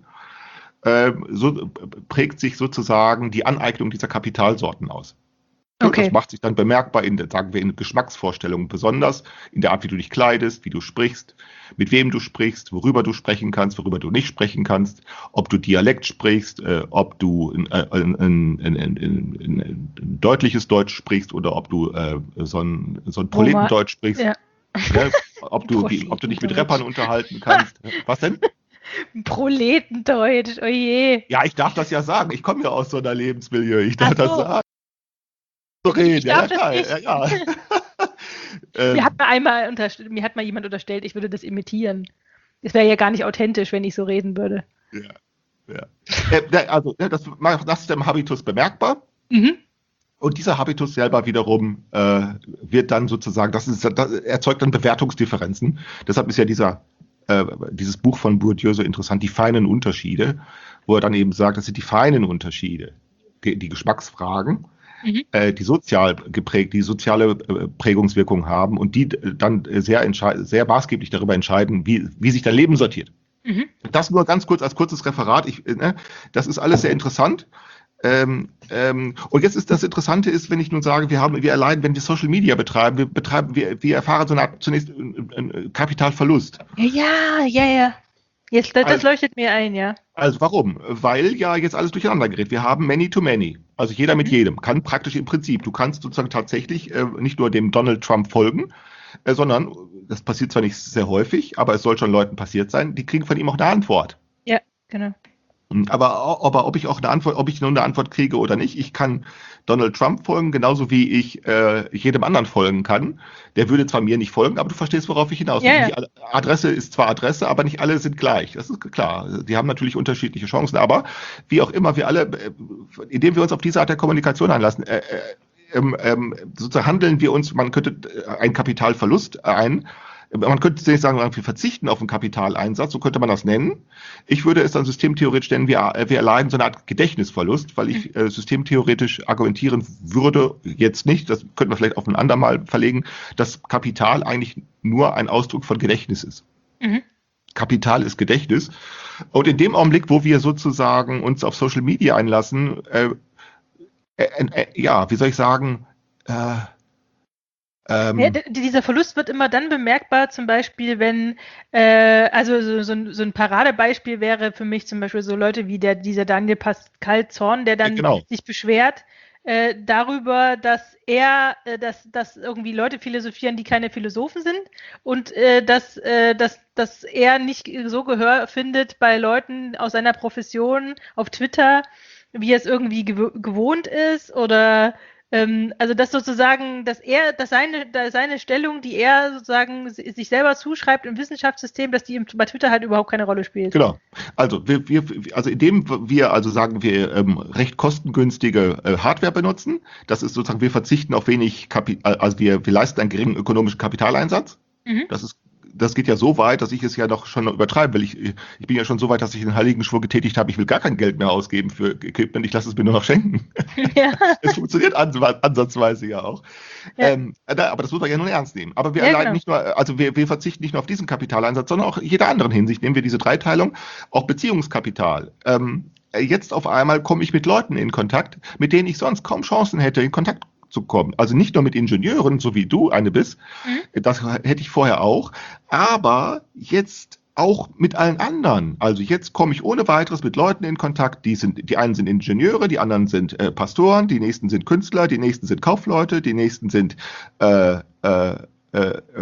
so prägt sich sozusagen die Aneignung dieser Kapitalsorten aus. Okay. Das macht sich dann bemerkbar in, sagen wir, in Geschmacksvorstellungen, besonders in der Art, wie du dich kleidest, wie du sprichst, mit wem du sprichst, worüber du sprechen kannst, worüber du nicht sprechen kannst, ob du Dialekt sprichst, äh, ob du ein, ein, ein, ein, ein, ein deutliches Deutsch sprichst oder ob du äh, so ein, so ein Proletendeutsch sprichst, ja. Ja, ob, du, die, ob du dich mit Rappern unterhalten kannst. Was denn? Proletendeutsch, oh je. Ja, ich darf das ja sagen. Ich komme ja aus so einer Lebensmilieu. Ich darf so. das sagen. So reden, ich darf ja, das ja, ja, ja. Ähm, Mir hat mal einmal unterst- mir hat mal jemand unterstellt, ich würde das imitieren. Es wäre ja gar nicht authentisch, wenn ich so reden würde. ja, ja. Äh, ne, also, ne, das, das ist im Habitus bemerkbar. Mhm. Und dieser Habitus selber wiederum äh, wird dann sozusagen, das, ist, das erzeugt dann Bewertungsdifferenzen. Deshalb ist ja dieser, äh, dieses Buch von Bourdieu so interessant, die feinen Unterschiede, wo er dann eben sagt, das sind die feinen Unterschiede, die, die Geschmacksfragen, Mhm. äh, die sozial geprägt, die soziale äh, Prägungswirkung haben und die dann sehr, entschei- sehr maßgeblich darüber entscheiden, wie, wie sich dein Leben sortiert. Mhm. Das nur ganz kurz als kurzes Referat. Ich, ne, das ist alles sehr interessant. Ähm, ähm, und jetzt ist das Interessante ist, wenn ich nun sage, wir haben, wir erleiden, wenn wir Social Media betreiben, wir betreiben, wir, wir erfahren so eine Art zunächst einen, einen Kapitalverlust. Ja, ja, ja. Jetzt, das, das Also- leuchtet mir ein, ja. Also warum? Weil ja jetzt alles durcheinander gerät. Wir haben Many to Many. Also jeder mit Mhm. jedem. Kann praktisch im Prinzip. Du kannst sozusagen tatsächlich äh, nicht nur dem Donald Trump folgen, äh, sondern, das passiert zwar nicht sehr häufig, aber es soll schon Leuten passiert sein, die kriegen von ihm auch eine Antwort. Ja, genau. Aber, aber ob ich auch eine Antwort, ob ich nur eine Antwort kriege oder nicht, ich kann Donald Trump folgen, genauso wie ich äh, jedem anderen folgen kann. Der würde zwar mir nicht folgen, aber du verstehst, worauf ich hinaus will. Ja, ja. Die Adresse ist zwar Adresse, aber nicht alle sind gleich. Das ist klar. Die haben natürlich unterschiedliche Chancen, aber wie auch immer, wir alle, äh, indem wir uns auf diese Art der Kommunikation einlassen, äh, äh, ähm, ähm, sozusagen handeln wir uns, man könnte äh, einen Kapitalverlust ein. Man könnte nicht sagen, wir verzichten auf einen Kapitaleinsatz, so könnte man das nennen. Ich würde es dann systemtheoretisch nennen, wir, wir erleiden so eine Art Gedächtnisverlust, weil ich äh, systemtheoretisch argumentieren würde, jetzt nicht, das könnten wir vielleicht auf ein andermal verlegen, dass Kapital eigentlich nur ein Ausdruck von Gedächtnis ist. Mhm. Kapital ist Gedächtnis. Und in dem Augenblick, wo wir sozusagen uns auf Social Media einlassen, äh, äh, äh, ja, wie soll ich sagen, äh, ähm, Ja, d- dieser Verlust wird immer dann bemerkbar, zum Beispiel, wenn, äh, also so, so, ein, so ein Paradebeispiel wäre für mich zum Beispiel so Leute wie der, dieser Daniel Pascal Zorn, der dann genau. sich beschwert äh, darüber, dass er, äh, dass, dass irgendwie Leute philosophieren, die keine Philosophen sind und äh, dass, äh, dass, dass er nicht so Gehör findet bei Leuten aus seiner Profession auf Twitter, wie er es irgendwie gew- gewohnt ist oder ähm, also dass sozusagen, dass er, dass seine, dass seine Stellung, die er sozusagen si- sich selber zuschreibt im Wissenschaftssystem, dass die im, bei Twitter halt überhaupt keine Rolle spielt. Genau. Also wir, wir, also indem wir also sagen wir ähm, recht kostengünstige äh, Hardware benutzen, das ist sozusagen wir verzichten auf wenig Kapital, also wir, wir leisten einen geringen ökonomischen Kapitaleinsatz. Mhm. Das ist das geht ja so weit, dass ich es ja doch schon übertreibe, weil ich, ich bin ja schon so weit, dass ich den heiligen Schwur getätigt habe, ich will gar kein Geld mehr ausgeben für Equipment, ich lasse es mir nur noch schenken. Ja. Es funktioniert ans ansatzweise ja auch. Ja. Ähm, da, aber das muss man ja nun ernst nehmen. Aber wir Ja, erleiden genau. nicht nur, also wir, wir verzichten nicht nur auf diesen Kapitaleinsatz, sondern auch in jeder anderen Hinsicht. Nehmen wir diese Dreiteilung, auch Beziehungskapital. Ähm, jetzt auf einmal komme ich mit Leuten in Kontakt, mit denen ich sonst kaum Chancen hätte, in Kontakt zu kommen. Also nicht nur mit Ingenieuren, so wie du eine bist, Mhm. das hätte ich vorher auch, aber jetzt auch mit allen anderen. Also jetzt komme ich ohne weiteres mit Leuten in Kontakt, die sind, die einen sind Ingenieure, die anderen sind äh, Pastoren, die nächsten sind Künstler, die nächsten sind Kaufleute, die nächsten sind äh, äh, äh,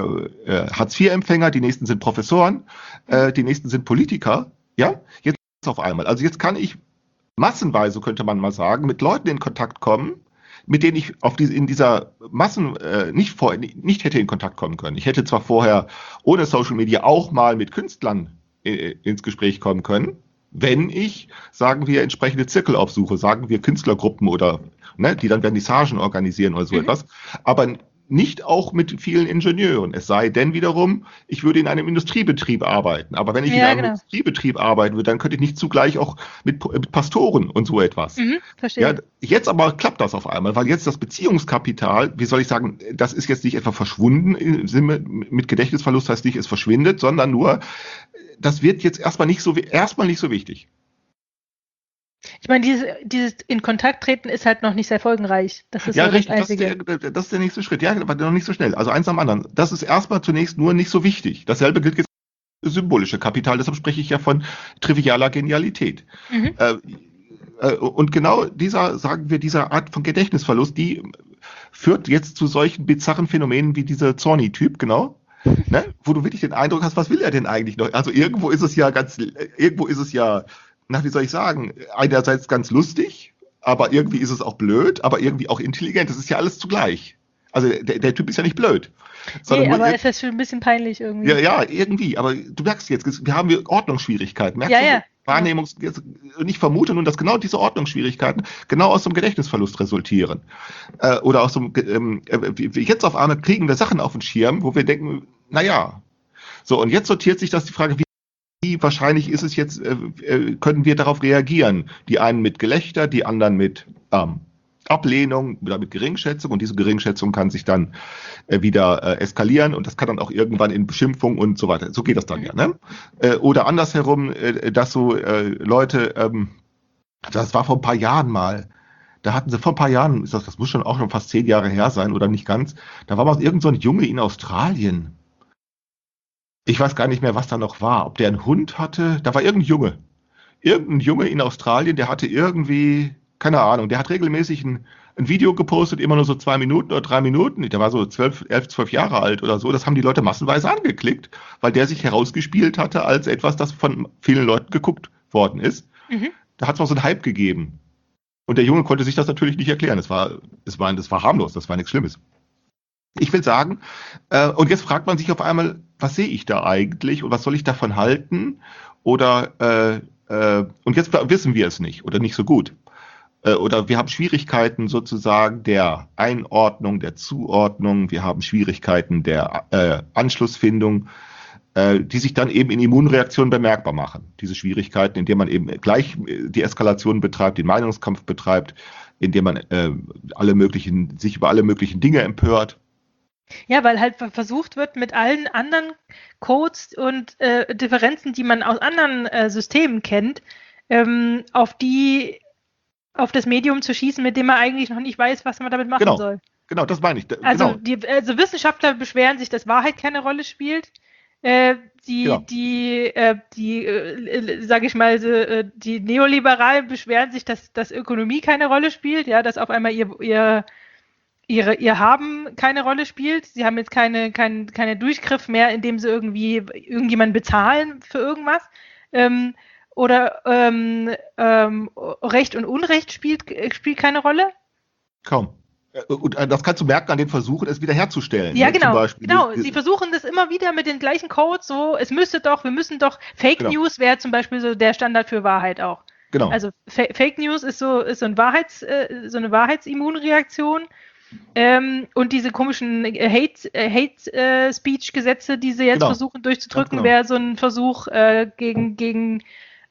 äh, Hartz vier Empfänger, die nächsten sind Professoren, äh, die nächsten sind Politiker. Ja, jetzt auf einmal. Also jetzt kann ich massenweise, könnte man mal sagen, mit Leuten in Kontakt kommen, mit denen ich auf diese, in dieser Massen äh, nicht, vor, nicht hätte in Kontakt kommen können. Ich hätte zwar vorher ohne Social Media auch mal mit Künstlern äh, ins Gespräch kommen können, wenn ich, sagen wir, entsprechende Zirkel aufsuche, sagen wir Künstlergruppen oder, ne, die dann Vernissagen organisieren oder so Mhm. etwas, aber nicht auch mit vielen Ingenieuren. Es sei denn wiederum, ich würde in einem Industriebetrieb arbeiten. Aber wenn ich in Ja, einem genau. Industriebetrieb arbeiten würde, dann könnte ich nicht zugleich auch mit, mit Pastoren und so etwas. Mhm. Verstehe. Ja, jetzt aber klappt das auf einmal, weil jetzt das Beziehungskapital, wie soll ich sagen, das ist jetzt nicht etwa verschwunden, im Sinne mit Gedächtnisverlust heißt nicht, es verschwindet, sondern nur, das wird jetzt erstmal nicht so, erstmal nicht so wichtig. Ich meine, dieses, dieses in Kontakt treten ist halt noch nicht sehr folgenreich. Das ist Ja, so das richtig, das ist, Einzige. der, das ist der nächste Schritt. Ja, aber noch nicht so schnell. Also eins am anderen. Das ist erstmal zunächst nur nicht so wichtig. Dasselbe gilt jetzt für das symbolische Kapital, deshalb spreche ich ja von trivialer Genialität. Mhm. Äh, äh, und genau dieser, sagen wir, dieser Art von Gedächtnisverlust, die führt jetzt zu solchen bizarren Phänomenen wie dieser Zorni-Typ, genau. Ne? Wo du wirklich den Eindruck hast, was will er denn eigentlich noch? Also irgendwo ist es ja ganz, irgendwo ist es ja, na, wie soll ich sagen, einerseits ganz lustig, aber irgendwie ist es auch blöd, aber irgendwie auch intelligent. Das ist ja alles zugleich. Also der, der Typ ist ja nicht blöd. Nee, nur aber ir- es ist schon ein bisschen peinlich irgendwie. ja, ja, irgendwie. Aber du merkst jetzt, wir haben hier Ordnungsschwierigkeiten. Merkst Ja, du? ja. Wahrnehmungs und ich vermute nun, dass genau diese Ordnungsschwierigkeiten genau aus so einem Gedächtnisverlust resultieren. Äh, oder aus so einem, ähm, äh, wie- wie jetzt auf einmal kriegen wir Sachen auf den Schirm, wo wir denken, naja. So, und jetzt sortiert sich das die Frage, wie wie wahrscheinlich ist es jetzt, äh, äh, können wir darauf reagieren? Die einen mit Gelächter, die anderen mit ähm, Ablehnung oder mit Geringschätzung. Und diese Geringschätzung kann sich dann äh, wieder äh, eskalieren und das kann dann auch irgendwann in Beschimpfung und so weiter. So geht das dann ja. Ne? Äh, oder andersherum, äh, dass so äh, Leute, ähm, das war vor ein paar Jahren mal, da hatten sie vor ein paar Jahren, ist das, das muss schon auch schon fast zehn Jahre her sein oder nicht ganz, da war mal irgend so ein Junge in Australien. Ich weiß gar nicht mehr, was da noch war. Ob der einen Hund hatte, da war irgendein Junge. Irgendein Junge in Australien, der hatte irgendwie, keine Ahnung, der hat regelmäßig ein, ein Video gepostet, immer nur so zwei Minuten oder drei Minuten. Der war so zwölf, elf, zwölf Jahre alt oder so. Das haben die Leute massenweise angeklickt, weil der sich herausgespielt hatte als etwas, das von vielen Leuten geguckt worden ist. Mhm. Da hat es auch so einen Hype gegeben. Und der Junge konnte sich das natürlich nicht erklären. Das war, das war, das war harmlos, das war nichts Schlimmes. Ich will sagen, äh, und jetzt fragt man sich auf einmal, was sehe ich da eigentlich und was soll ich davon halten? Oder äh, äh, und jetzt wissen wir es nicht oder nicht so gut. Äh, oder wir haben Schwierigkeiten sozusagen der Einordnung, der Zuordnung, wir haben Schwierigkeiten der äh, Anschlussfindung, äh, die sich dann eben in Immunreaktionen bemerkbar machen. Diese Schwierigkeiten, indem man eben gleich die Eskalation betreibt, den Meinungskampf betreibt, indem man äh, alle möglichen, sich über alle möglichen Dinge empört. Ja, weil halt versucht wird, mit allen anderen Codes und äh, Differenzen, die man aus anderen äh, Systemen kennt, ähm, auf die, auf das Medium zu schießen, mit dem man eigentlich noch nicht weiß, was man damit machen Genau. soll. Genau, das meine ich. Da- Also, genau. die, also Wissenschaftler beschweren sich, dass Wahrheit keine Rolle spielt. Äh, die, Genau. die, äh, die, äh, sage ich mal, äh, die Neoliberalen beschweren sich, dass, dass Ökonomie keine Rolle spielt, ja, dass auf einmal ihr, ihr Ihre, ihr Haben keine Rolle spielt. Sie haben jetzt keine, kein, keine Durchgriff mehr, indem sie irgendwie irgendjemanden bezahlen für irgendwas. Ähm, oder ähm, ähm, Recht und Unrecht spielt, spielt keine Rolle. Kaum. Und das kannst du merken an den Versuchen, es wiederherzustellen. Ja, ne? Zum genau. Beispiel, genau. die- Sie versuchen das immer wieder mit den gleichen Codes. So, es müsste doch, wir müssen doch, Fake Genau. News wäre zum Beispiel so der Standard für Wahrheit auch. Genau. Also Fa Fake News ist so, ist so, ein Wahrheits, äh, so eine Wahrheitsimmunreaktion. Ähm, und diese komischen äh, Hate, äh, Hate äh, Speech Gesetze, die sie jetzt Genau. versuchen durchzudrücken, Ganz genau. wäre so ein Versuch äh, gegen, gegen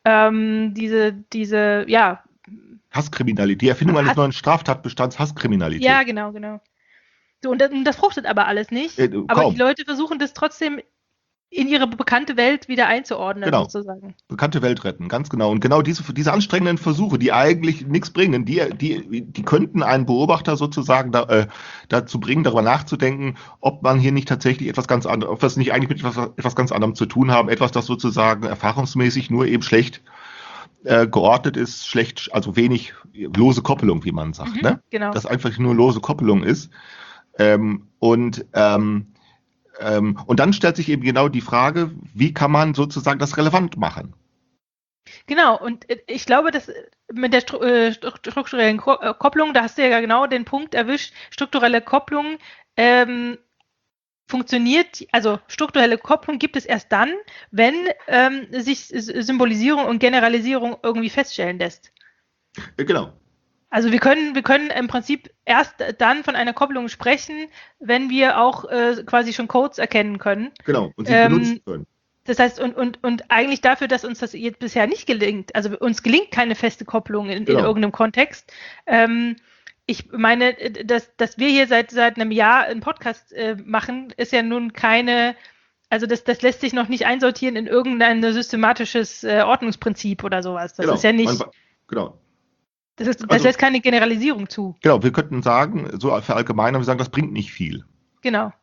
ähm, diese, diese, ja, Hasskriminalität. Die Erfindung eines Hass- neuen Straftatbestands Hasskriminalität. ja, genau, genau. So, und das, und das fruchtet aber alles nicht. Äh, aber kaum. die Leute versuchen das trotzdem in ihre bekannte Welt wieder einzuordnen, Genau. sozusagen. Bekannte Welt retten, ganz genau. Und genau diese, diese anstrengenden Versuche, die eigentlich nichts bringen, die, die, die könnten einen Beobachter sozusagen da, äh, dazu bringen, darüber nachzudenken, ob man hier nicht tatsächlich etwas ganz anderes, ob wir es nicht eigentlich mit etwas, etwas ganz anderem zu tun haben, etwas, das sozusagen erfahrungsmäßig nur eben schlecht äh, geordnet ist, schlecht, also wenig lose Koppelung, wie man sagt, Mhm, ne? genau. Das einfach nur lose Koppelung ist. Ähm, und ähm, ähm, und dann stellt sich eben genau die Frage, wie kann man sozusagen das relevant machen? Genau, und äh, ich glaube, dass äh, mit der Stru äh, stru- strukturellen Ko äh, Kopplung, da hast du ja genau den Punkt erwischt, strukturelle Kopplung ähm, funktioniert, also strukturelle Kopplung gibt es erst dann, wenn ähm, sich S- Symbolisierung und Generalisierung irgendwie feststellen lässt. Äh, Genau. Also wir können, wir können im Prinzip erst dann von einer Kopplung sprechen, wenn wir auch äh, quasi schon Codes erkennen können. Genau, und sie Ähm, benutzen können. Das heißt, und, und, und eigentlich dafür, dass uns das jetzt bisher nicht gelingt, also uns gelingt keine feste Kopplung in, Genau. in irgendeinem Kontext. Ähm, ich meine, äh, dass, dass wir hier seit, seit einem Jahr einen Podcast äh, machen, ist ja nun keine, also das, das lässt sich noch nicht einsortieren in irgendein systematisches äh, Ordnungsprinzip oder sowas. Das genau. ist ja nicht, Man, genau. das, ist, das also- lässt keine Generalisierung zu. Genau, wir könnten sagen, so verallgemeinern, wir sagen, das bringt nicht viel. Genau.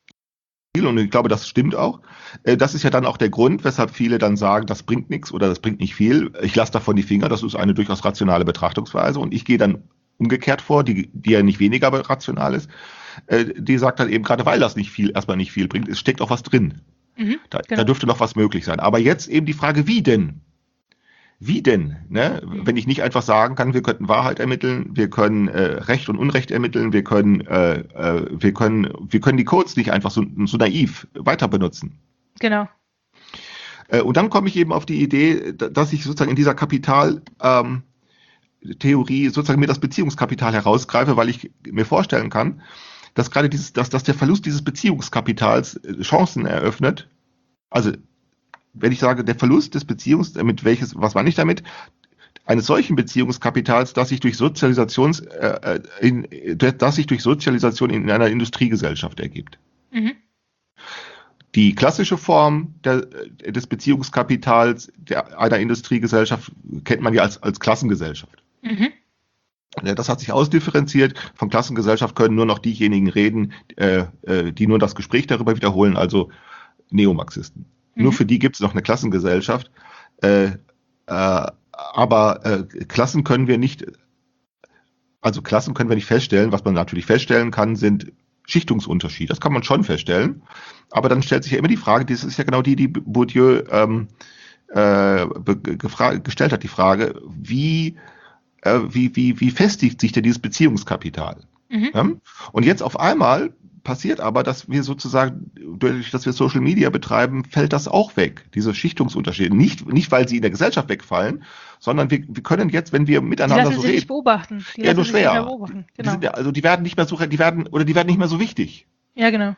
Und ich glaube, das stimmt auch. Äh, Das ist ja dann auch der Grund, weshalb viele dann sagen, das bringt nichts oder das bringt nicht viel. Ich lasse davon die Finger, das ist eine durchaus rationale Betrachtungsweise. Und ich gehe dann umgekehrt vor, die, die ja nicht weniger rational ist, äh, die sagt dann eben, gerade weil das nicht viel, erstmal nicht viel bringt, es steckt auch was drin. Mhm, Da, genau. da dürfte noch was möglich sein. Aber jetzt eben die Frage, wie denn? wie denn? Ne? Wenn ich nicht einfach sagen kann, wir könnten Wahrheit ermitteln, wir können äh, Recht und Unrecht ermitteln, wir können, äh, äh, wir können, wir können die Codes nicht einfach so, so naiv weiter benutzen. Genau. Äh, und dann komme ich eben auf die Idee, dass ich sozusagen in dieser Kapital ähm, Theorie sozusagen mir das Beziehungskapital herausgreife, weil ich mir vorstellen kann, dass gerade dieses, dass, dass der Verlust dieses Beziehungskapitals Chancen eröffnet. Also wenn ich sage, der Verlust des Beziehungs, mit welches, was meine ich damit? Eines solchen Beziehungskapitals, das sich durch Sozialisations, äh, in, das sich durch Sozialisation in einer Industriegesellschaft ergibt. Mhm. Die klassische Form der, des Beziehungskapitals der, einer Industriegesellschaft kennt man ja als, als Klassengesellschaft. Mhm. Das hat sich ausdifferenziert. Von Klassengesellschaft können nur noch diejenigen reden, äh, die nur das Gespräch darüber wiederholen, also Neomarxisten. Mhm. Nur für die gibt es noch eine Klassengesellschaft. Äh, äh, aber äh, Klassen können wir nicht, also Klassen können wir nicht feststellen. Was man natürlich feststellen kann, sind Schichtungsunterschiede. Das kann man schon feststellen. Aber dann stellt sich ja immer die Frage, das ist ja genau die, die Bourdieu ähm, äh, gestellt hat, die Frage, wie Wie, wie, wie festigt sich denn dieses Beziehungskapital? Mhm. Ja? Und jetzt auf einmal passiert aber, dass wir sozusagen, dadurch, dass wir Social Media betreiben, fällt das auch weg, diese Schichtungsunterschiede. Nicht, nicht weil sie in der Gesellschaft wegfallen, sondern wir, wir können jetzt, wenn wir miteinander die lassen so sie reden. Nicht beobachten. Die ja, nur schwer. Genau. Die sind ja, also die werden nicht mehr so, die werden, oder die werden nicht mehr so wichtig. Ja, genau.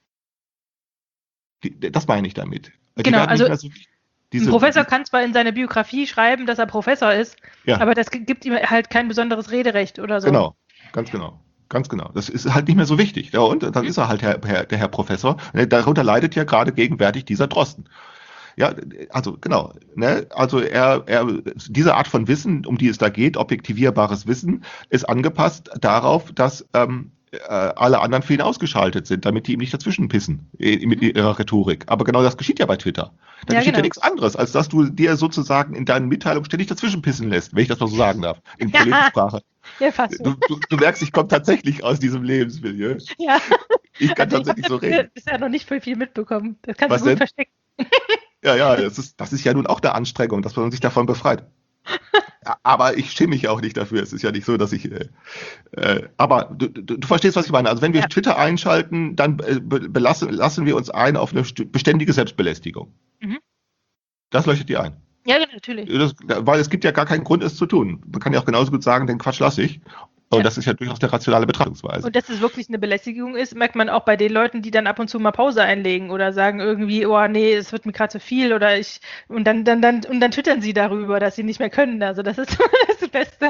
Die, das meine ich damit. Die genau, werden also nicht mehr so wichtig. Diese, ein Professor kann zwar in seiner Biografie schreiben, dass er Professor ist, ja. aber das gibt ihm halt kein besonderes Rederecht oder so. Genau, ganz genau. Ganz genau. Das ist halt nicht mehr so wichtig. Ja, und dann mhm. ist er halt Herr, Herr, der Herr Professor. Darunter leidet ja gerade gegenwärtig dieser Drosten. Ja, also genau. Ne? Also er, er, diese Art von Wissen, um die es da geht, objektivierbares Wissen, ist angepasst darauf, dass ähm, alle anderen für ihn ausgeschaltet sind, damit die ihm nicht dazwischen pissen mit ihrer Rhetorik. Aber genau das geschieht ja bei Twitter. Da ja, geschieht genau. ja nichts anderes, als dass du dir sozusagen in deinen Mitteilungen ständig dazwischen pissen lässt, wenn ich das mal so sagen darf, in ja. Politiksprache. Ja, fast so. du, du, du merkst, ich komme tatsächlich aus diesem Lebensmilieu. Ja. Ich kann also tatsächlich ich so reden. Ich habe bisher noch nicht voll viel mitbekommen. Das kannst Was du gut denn? verstecken. Ja, ja, das ist, das ist ja nun auch eine Anstrengung, dass man sich davon befreit. Aber ich schäme mich auch nicht dafür. Es ist ja nicht so, dass ich. Äh, äh, aber du, du, du verstehst, was ich meine. Also wenn wir ja. Twitter einschalten, dann äh, belassen, lassen wir uns ein auf eine beständige Selbstbelästigung. Mhm. Das leuchtet dir ein. Ja, natürlich. Das, weil es gibt ja gar keinen Grund, es zu tun. Man kann ja auch genauso gut sagen, den Quatsch lasse ich. Und ja. das ist ja durchaus eine rationale Betrachtungsweise. Und dass es wirklich eine Belästigung ist, merkt man auch bei den Leuten, die dann ab und zu mal Pause einlegen oder sagen irgendwie, oh nee, es wird mir gerade zu viel oder ich und dann, dann, dann und dann twittern sie darüber, dass sie nicht mehr können. Also das ist das Beste.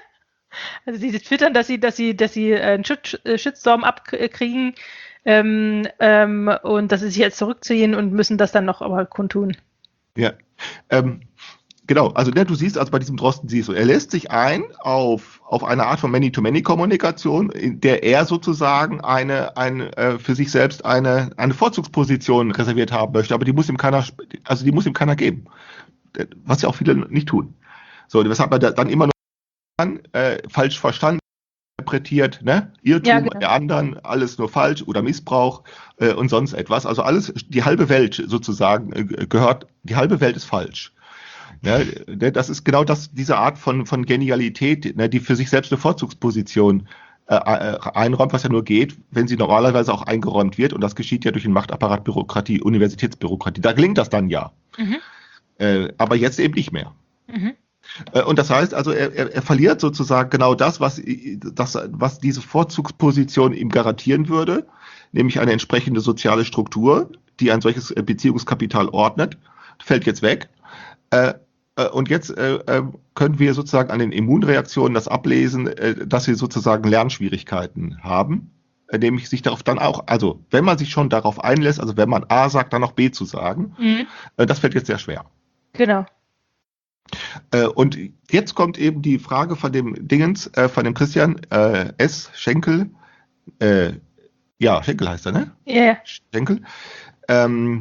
Also sie twittern, dass sie, dass sie, dass sie einen Shitstorm abkriegen ähm, ähm, und dass sie sich jetzt zurückziehen und müssen das dann noch aber kundtun. Ja. Ähm. Genau, also ne, du siehst, also bei diesem Drosten siehst du, er lässt sich ein auf, auf eine Art von Many-to-Many-Kommunikation, in der er sozusagen eine, eine äh, für sich selbst eine, eine Vorzugsposition reserviert haben möchte, aber die muss ihm keiner, also die muss ihm keiner geben. Was ja auch viele nicht tun. So, weshalb man da dann immer nur äh, falsch verstanden, interpretiert, ne? Irrtum ja, genau. der anderen, alles nur falsch oder Missbrauch äh, und sonst etwas. Also alles, die halbe Welt sozusagen äh, gehört, die halbe Welt ist falsch. Ja, das ist genau das, diese Art von, von Genialität, ne, die für sich selbst eine Vorzugsposition äh, einräumt, was ja nur geht, wenn sie normalerweise auch eingeräumt wird. Und das geschieht ja durch den Machtapparat Bürokratie, Universitätsbürokratie. Da gelingt das dann ja. Mhm. Äh, aber jetzt eben nicht mehr. Mhm. Äh, und das heißt also, er, er, er verliert sozusagen genau das, was, das, was diese Vorzugsposition ihm garantieren würde, nämlich eine entsprechende soziale Struktur, die ein solches Beziehungskapital ordnet, fällt jetzt weg. Äh, Und jetzt äh, können wir sozusagen an den Immunreaktionen das ablesen, äh, dass sie sozusagen Lernschwierigkeiten haben, äh, nämlich sich darauf dann auch, also wenn man sich schon darauf einlässt, also wenn man A sagt, dann noch B zu sagen, mhm. äh, das fällt jetzt sehr schwer. Genau. Äh, und jetzt kommt eben die Frage von dem Dingens, äh, von dem Christian äh, S. Schenkel, äh, ja, Schenkel heißt er, ne? Ja. Yeah. Schenkel. Ähm,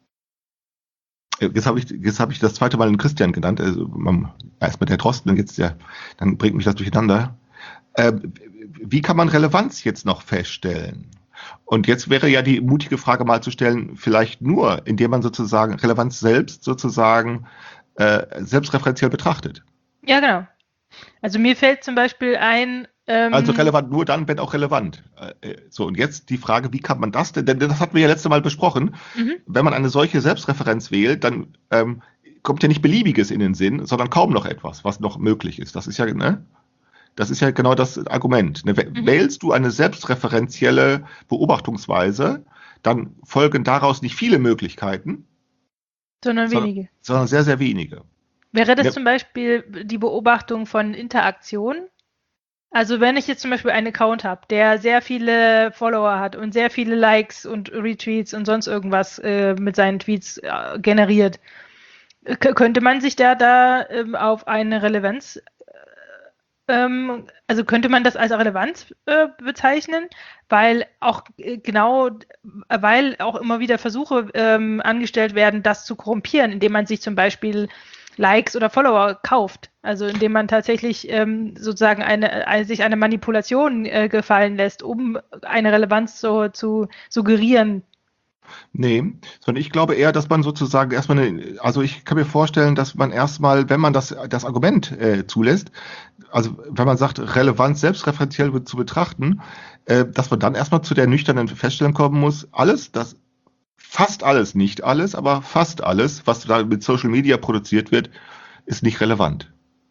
Jetzt habe ich, jetzt habe ich das zweite Mal den Christian genannt. Also erstmal der Drosten, und jetzt der, dann bringt mich das durcheinander. Äh, wie kann man Relevanz jetzt noch feststellen? Und jetzt wäre ja die mutige Frage mal zu stellen, vielleicht nur, indem man sozusagen Relevanz selbst sozusagen äh, selbstreferenziell betrachtet. Ja, genau. Also mir fällt zum Beispiel ein, ähm, Also relevant nur dann, wenn auch relevant. Äh, so, und jetzt die Frage, wie kann man das denn, denn das hatten wir ja letzte Mal besprochen, mhm. wenn man eine solche Selbstreferenz wählt, dann ähm, kommt ja nicht Beliebiges in den Sinn, sondern kaum noch etwas, was noch möglich ist. Das ist ja, ne? Das ist ja genau das Argument. Ne? Mhm. Wählst du eine selbstreferenzielle Beobachtungsweise, dann folgen daraus nicht viele Möglichkeiten, sondern sondern, wenige. sondern sehr, sehr wenige. Wäre das Ja. zum Beispiel die Beobachtung von Interaktion? Also wenn ich jetzt zum Beispiel einen Account habe, der sehr viele Follower hat und sehr viele Likes und Retweets und sonst irgendwas äh, mit seinen Tweets äh, generiert, k- könnte man sich da da ähm, auf eine Relevanz, äh, ähm, also könnte man das als Relevanz äh, bezeichnen, weil auch äh, genau, weil auch immer wieder Versuche ähm, angestellt werden, das zu korrumpieren, indem man sich zum Beispiel Likes oder Follower kauft. Also indem man tatsächlich ähm, sozusagen eine, eine, sich eine Manipulation äh, gefallen lässt, um eine Relevanz zu, zu suggerieren. Nee, sondern ich glaube eher, dass man sozusagen erstmal eine, also ich kann mir vorstellen, dass man erstmal, wenn man das, das Argument äh, zulässt, also wenn man sagt, Relevanz selbstreferenziell be- zu betrachten, äh, dass man dann erstmal zu der nüchternen Feststellung kommen muss, alles, das fast alles, nicht alles, aber fast alles, was da mit Social Media produziert wird, ist nicht relevant.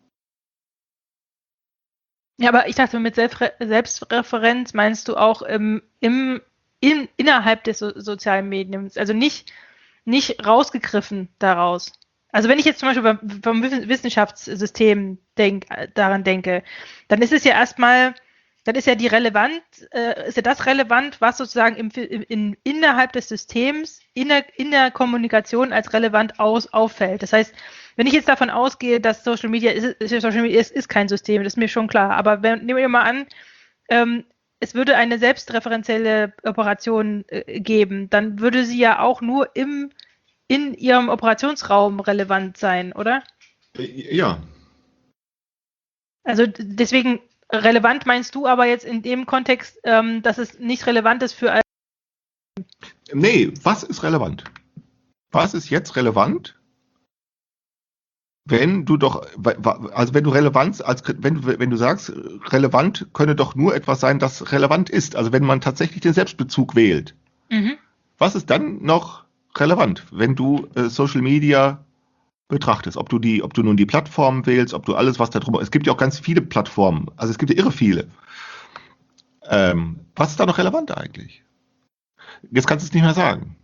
Ja, aber ich dachte, mit Selbstre Selbstreferenz meinst du auch im, im, in, innerhalb des so sozialen Mediums, also nicht, nicht rausgegriffen daraus. Also wenn ich jetzt zum Beispiel beim, vom Wissenschaftssystem denk, daran denke, dann ist es ja erstmal, dann ist ja die relevant, äh, ist ja das relevant, was sozusagen im, in, innerhalb des Systems, in der, in der Kommunikation als relevant aus, auffällt. Das heißt, wenn ich jetzt davon ausgehe, dass Social Media ist, Social Media ist, ist kein System, das ist mir schon klar. Aber wenn, nehmen wir mal an, ähm, es würde eine selbstreferenzielle Operation äh, geben, dann würde sie ja auch nur im, in ihrem Operationsraum relevant sein, oder? Ja. Also deswegen relevant meinst du aber jetzt in dem Kontext, ähm, dass es nicht relevant ist für. Nee, was ist relevant? Was ist jetzt relevant? Wenn du doch, also wenn du Relevanz als, wenn du, wenn du sagst, relevant könne doch nur etwas sein, das relevant ist. Also wenn man tatsächlich den Selbstbezug wählt. Mhm. Was ist dann noch relevant, wenn du äh, Social Media betrachtest? Ob du die, ob du nun die Plattformen wählst, ob du alles, was da drum, es gibt ja auch ganz viele Plattformen. Also es gibt ja irre viele. Ähm, was ist da noch relevant eigentlich? Jetzt kannst du es nicht mehr sagen.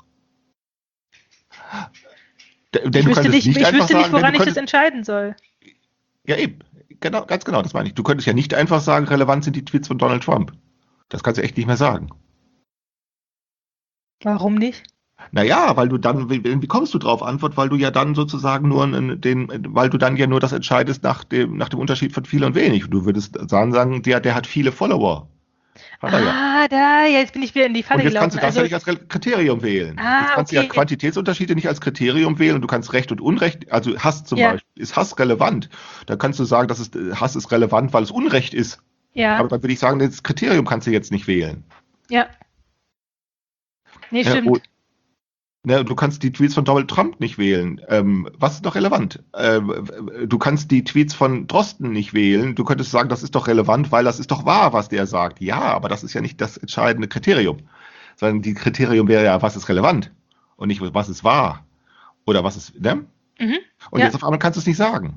Denn Ich du wüsste könntest nicht, nicht ich einfach wüsste nicht sagen, woran denn du ich das könntest, entscheiden soll. ja eben, genau, ganz genau, das meine ich. Du könntest ja nicht einfach sagen, relevant sind die Tweets von Donald Trump. Das kannst du echt nicht mehr sagen. Warum nicht? Naja, weil du dann, wie, wie kommst du drauf Antwort, weil du ja dann sozusagen nur den, weil du dann ja nur das entscheidest nach dem, nach dem Unterschied von viel und wenig. Du würdest sagen, sagen, der, der hat viele Follower. Hat er ja. Ah, da, jetzt bin ich wieder in die Falle Und jetzt gelaufen. kannst du das Also, ja nicht als Re- Kriterium wählen. Ah, Jetzt kannst du ja okay. Quantitätsunterschiede nicht als Kriterium wählen und du kannst Recht und Unrecht, also Hass zum Ja. Beispiel, ist Hass relevant? Da kannst du sagen, dass es, Hass ist relevant, weil es Unrecht ist. ja, Aber dann würde ich sagen, das Kriterium kannst du jetzt nicht wählen. ja. Nee, Ja, stimmt. und, ne, du kannst die Tweets von Donald Trump nicht wählen. Ähm, was ist doch relevant? Ähm, du kannst die Tweets von Drosten nicht wählen. Du könntest sagen, das ist doch relevant, weil das ist doch wahr, was der sagt. Ja, aber das ist ja nicht das entscheidende Kriterium. Sondern die Kriterium wäre ja, was ist relevant? Und nicht, was ist wahr? Oder was ist, ne? Mhm. Und Ja. jetzt auf einmal kannst du es nicht sagen.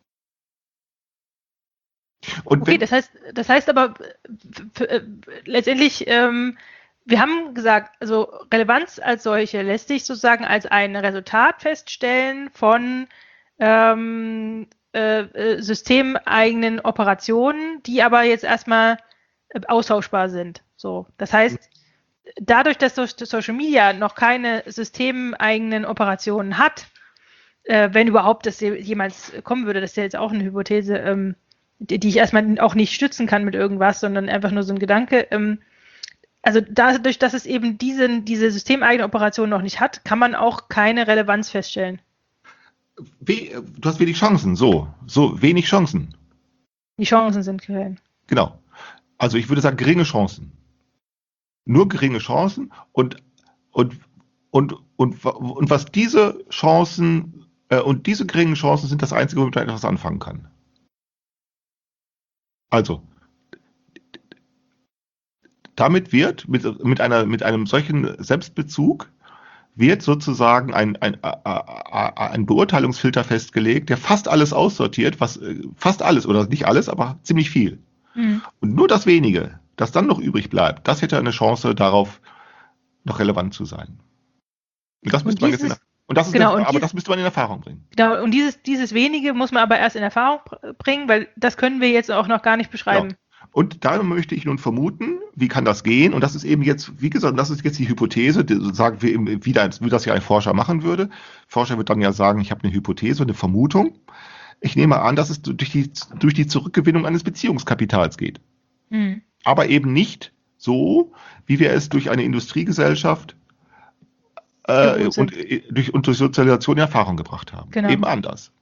Und Okay, wenn, das heißt, das heißt aber f- f- äh, letztendlich, ähm, wir haben gesagt, also Relevanz als solche lässt sich sozusagen als ein Resultat feststellen von ähm, äh, äh, systemeigenen Operationen, die aber jetzt erstmal äh, austauschbar sind. So, das heißt, dadurch, dass so- Social Media noch keine systemeigenen Operationen hat, äh, wenn überhaupt das je- jemals kommen würde, das ist ja jetzt auch eine Hypothese, ähm, die, die ich erstmal auch nicht stützen kann mit irgendwas, sondern einfach nur so ein Gedanke. Ähm, also dadurch, dass es eben diese, diese systemeigene Operation noch nicht hat, kann man auch keine Relevanz feststellen. we, du hast wenig Chancen, so, so wenig Chancen. Die Chancen sind gering. Genau. Also ich würde sagen, geringe Chancen. Nur geringe Chancen und, und, und, und, und was diese Chancen Äh, und diese geringen Chancen sind das Einzige, womit man etwas anfangen kann. Also, damit wird, mit, mit, einer, mit einem solchen Selbstbezug, wird sozusagen ein, ein, ein Beurteilungsfilter festgelegt, der fast alles aussortiert, was fast alles, oder nicht alles, aber ziemlich viel. Mhm. Und nur das Wenige, das dann noch übrig bleibt, das hätte eine Chance, darauf noch relevant zu sein. Und das müsste man jetzt in, und das ist genau, eine, und aber dies, das müsste man in Erfahrung bringen. Genau, und dieses, dieses Wenige muss man aber erst in Erfahrung bringen, weil das können wir jetzt auch noch gar nicht beschreiben. Genau. Und da möchte ich nun vermuten, wie kann das gehen? Und das ist eben jetzt, wie gesagt, das ist jetzt die Hypothese, die, sagen wir eben wieder, wie das ja ein Forscher machen würde. Forscher wird dann ja sagen, ich habe eine Hypothese, eine Vermutung. Ich nehme an, dass es durch die, durch die Zurückgewinnung eines Beziehungskapitals geht. Mhm. Aber eben nicht so, wie wir es durch eine Industriegesellschaft äh, und, durch, und durch Sozialisation in Erfahrung gebracht haben. Genau. Eben anders.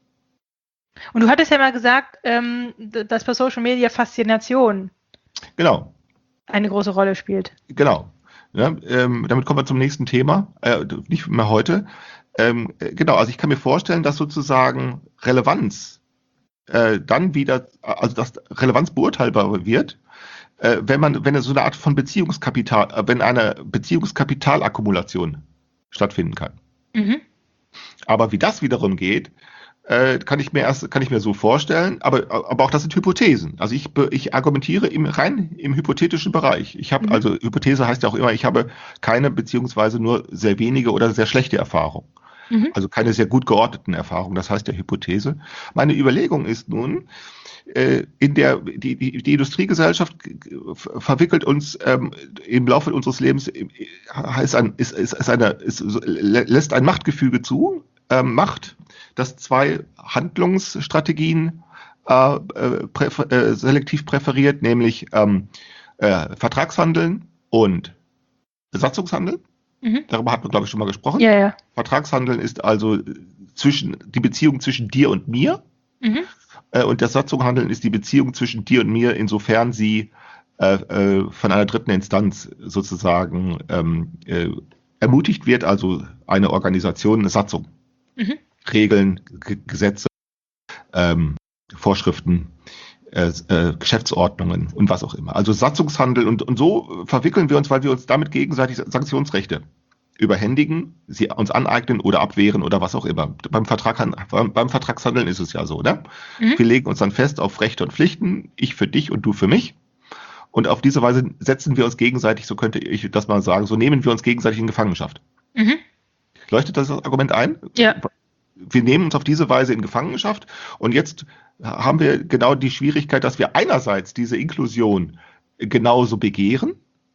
Und du hattest ja mal gesagt, ähm, dass bei Social Media Faszination genau. eine große Rolle spielt. Genau. Ja, ähm, damit kommen wir zum nächsten Thema, äh, nicht mehr heute. Ähm, genau, also ich kann mir vorstellen, dass sozusagen Relevanz äh, dann wieder, also dass Relevanz beurteilbar wird, äh, wenn man, wenn es so eine Art von Beziehungskapital, äh, wenn eine Beziehungskapitalakkumulation stattfinden kann. Mhm. Aber wie das wiederum geht, äh, kann ich mir erst, kann ich mir so vorstellen, aber, aber auch das sind Hypothesen. Also ich, ich argumentiere im, rein im hypothetischen Bereich. Ich habe, mhm. also Hypothese heißt ja auch immer, ich habe keine beziehungsweise nur sehr wenige oder sehr schlechte Erfahrungen. Mhm. Also keine sehr gut geordneten Erfahrungen, das heißt ja Hypothese. Meine Überlegung ist nun, äh, in der, die, die, die Industriegesellschaft verwickelt uns ähm, im Laufe unseres Lebens, heißt ein, ist, ist, ist eine, ist, lässt ein Machtgefüge zu, äh, Macht, das zwei Handlungsstrategien äh, präfer, äh, selektiv präferiert, nämlich ähm, äh, Vertragshandeln und Besatzungshandeln. Mhm. Darüber hat man, glaube ich, schon mal gesprochen. Ja, ja. Vertragshandeln ist also zwischen die Beziehung zwischen dir und mir. Mhm. Äh, und das Satzunghandeln ist die Beziehung zwischen dir und mir, insofern sie äh, äh, von einer dritten Instanz sozusagen ähm, äh, ermutigt wird, also eine Organisation, eine Satzung. Mhm. Regeln, G- Gesetze, ähm, Vorschriften, äh, äh, Geschäftsordnungen und was auch immer. Also Satzungshandel und, und so verwickeln wir uns, weil wir uns damit gegenseitig Sanktionsrechte überhändigen, sie uns aneignen oder abwehren oder was auch immer. Beim, Vertrag, beim, beim Vertragshandeln ist es ja so, ne? Mhm. Wir legen uns dann fest auf Rechte und Pflichten, ich für dich und du für mich. Und auf diese Weise setzen wir uns gegenseitig, so könnte ich das mal sagen, so nehmen wir uns gegenseitig in Gefangenschaft. Mhm. Leuchtet das Argument ein? Ja. Wir nehmen uns auf diese Weise in Gefangenschaft und jetzt haben wir genau die Schwierigkeit, dass wir einerseits diese Inklusion genauso begehren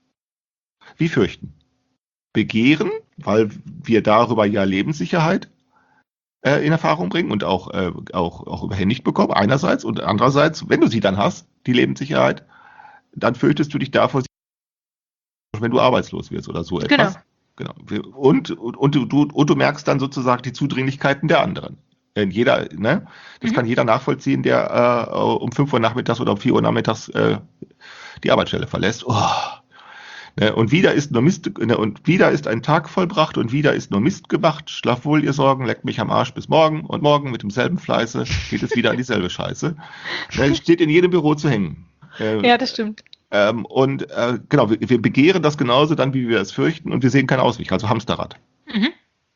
wie fürchten. Begehren, weil wir darüber ja Lebenssicherheit äh, in Erfahrung bringen und auch, äh, auch, auch überhändigt bekommen, einerseits, und andererseits, wenn du sie dann hast, die Lebenssicherheit, dann fürchtest du dich davor, wenn du arbeitslos wirst oder so etwas. Genau. Genau. Und, und, und, du, und du merkst dann sozusagen die Zudringlichkeiten der anderen. Jeder, ne? Das mhm. kann jeder nachvollziehen, der äh, um fünf Uhr nachmittags oder um vier Uhr nachmittags äh, die Arbeitsstelle verlässt. Oh. Ne? Und wieder ist nur Mist, ne? und wieder ist ein Tag vollbracht und wieder ist nur Mist gemacht. Schlaf wohl, ihr Sorgen, leckt mich am Arsch bis morgen. Und morgen mit demselben Fleiße geht es wieder an dieselbe Scheiße. Ne? Steht in jedem Büro zu hängen. Äh, ja, das stimmt. Ähm, und äh, genau, wir, wir begehren das genauso dann, wie wir es fürchten, und wir sehen keinen Ausweg, also Hamsterrad. Mhm.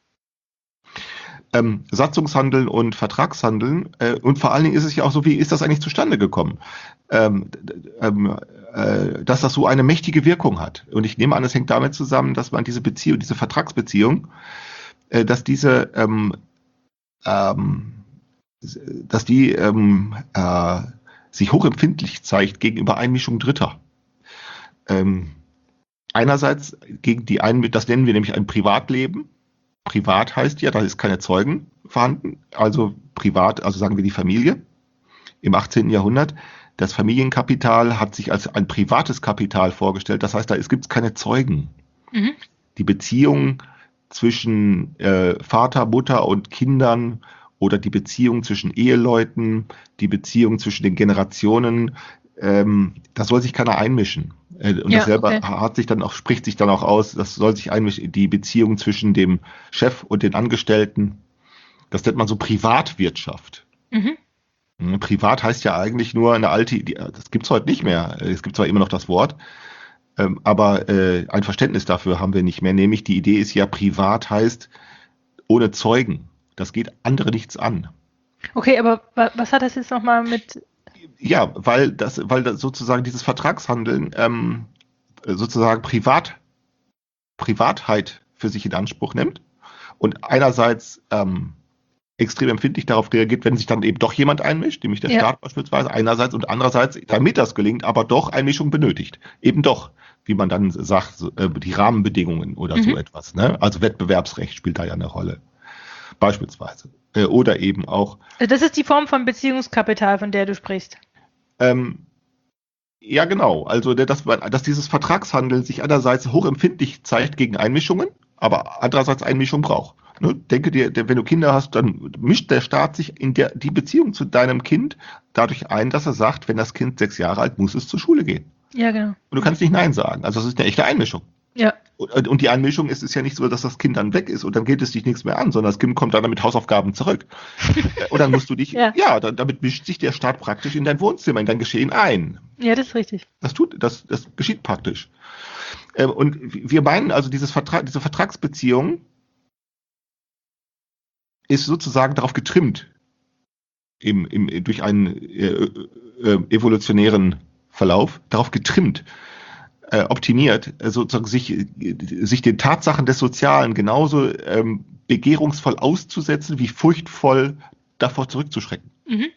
Ähm, Satzungshandeln und Vertragshandeln, äh, und vor allen Dingen ist es ja auch so, wie ist das eigentlich zustande gekommen, ähm, ähm, äh, dass das so eine mächtige Wirkung hat. Und ich nehme an, es hängt damit zusammen, dass man diese Beziehung, diese Vertragsbeziehung, äh, dass diese, ähm, ähm, dass die ähm, äh, sich hochempfindlich zeigt gegenüber Einmischung Dritter. Ähm, einerseits gegen die Einmischung, das nennen wir nämlich ein Privatleben. Privat heißt ja, da ist keine Zeugen vorhanden, also privat, also sagen wir die Familie. Im achtzehnten Jahrhundert, das Familienkapital hat sich als ein privates Kapital vorgestellt, das heißt, da gibt es keine Zeugen. Mhm. Die Beziehung zwischen äh, Vater, Mutter und Kindern oder die Beziehung zwischen Eheleuten, die Beziehung zwischen den Generationen, ähm, da soll sich keiner einmischen. Äh, und ja, das selber okay. hat sich dann auch, spricht sich dann auch aus, das soll sich einmischen, die Beziehung zwischen dem Chef und den Angestellten, Das nennt man so Privatwirtschaft. Mhm. Privat heißt ja eigentlich nur eine alte, das gibt es heute nicht mehr. Es gibt zwar immer noch das Wort, aber ein Verständnis dafür haben wir nicht mehr. Nämlich die Idee ist ja, privat heißt ohne Zeugen. Das geht andere nichts an. Okay, aber wa- was hat das jetzt nochmal mit... Ja, weil das, weil das sozusagen dieses Vertragshandeln ähm, sozusagen Privat, Privatheit für sich in Anspruch nimmt und einerseits ähm, extrem empfindlich darauf reagiert, wenn sich dann eben doch jemand einmischt, nämlich der Ja. Staat beispielsweise einerseits und andererseits, damit das gelingt, aber doch Einmischung benötigt. Eben doch, wie man dann sagt, so, äh, die Rahmenbedingungen oder Mhm. so etwas. Ne? Also Wettbewerbsrecht spielt da ja eine Rolle. Beispielsweise. Äh, oder eben auch Das ist die Form von Beziehungskapital, von der du sprichst. Ähm, ja, genau. Also, der- dass, man- dass dieses Vertragshandeln sich einerseits hochempfindlich zeigt gegen Einmischungen, aber andererseits Einmischung braucht. Ne? Denke dir, der- wenn du Kinder hast, dann mischt der Staat sich in der, die Beziehung zu deinem Kind dadurch ein, dass er sagt, wenn das Kind sechs Jahre alt, muss es zur Schule gehen. Ja, genau. Und du kannst nicht Nein sagen. Also, das ist eine echte Einmischung. Ja, Und, und die Einmischung ist es ja nicht so, dass das Kind dann weg ist und dann geht es dich nichts mehr an, sondern das Kind kommt dann mit Hausaufgaben zurück. Und dann musst du dich, Ja. ja, dann, damit mischt sich der Staat praktisch in dein Wohnzimmer, in dein Geschehen ein. ja, das ist richtig. Das tut, das, das geschieht praktisch. Ähm, und wir meinen also, dieses Vertrag, diese Vertragsbeziehung ist sozusagen darauf getrimmt, im, im, durch einen äh, äh, evolutionären Verlauf, darauf getrimmt, äh, optimiert, äh, sozusagen sich, äh, sich den Tatsachen des Sozialen genauso ähm, begehrungsvoll auszusetzen, wie furchtvoll davor zurückzuschrecken. Mhm.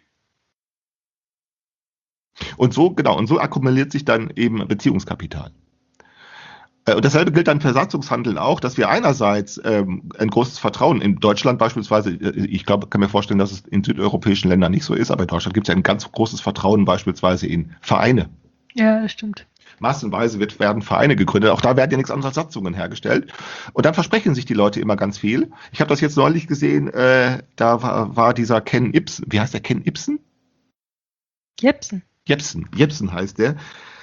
Und so, genau, und so akkumuliert sich dann eben Beziehungskapital. Äh, Und dasselbe gilt dann für Satzungshandeln auch, dass wir einerseits ähm, ein großes Vertrauen in Deutschland beispielsweise, äh, ich glaube, kann mir vorstellen, dass es in südeuropäischen Ländern nicht so ist, aber in Deutschland gibt es ja ein ganz großes Vertrauen beispielsweise in Vereine. Ja, das stimmt. Massenweise wird, werden Vereine gegründet. Auch da werden ja nichts anderes als Satzungen hergestellt. Und dann versprechen sich die Leute immer ganz viel. Ich habe das jetzt neulich gesehen, äh, da war, war dieser Ken Ibsen. Wie heißt der Ken Ibsen? Jepsen. Jepsen. Jepsen heißt der.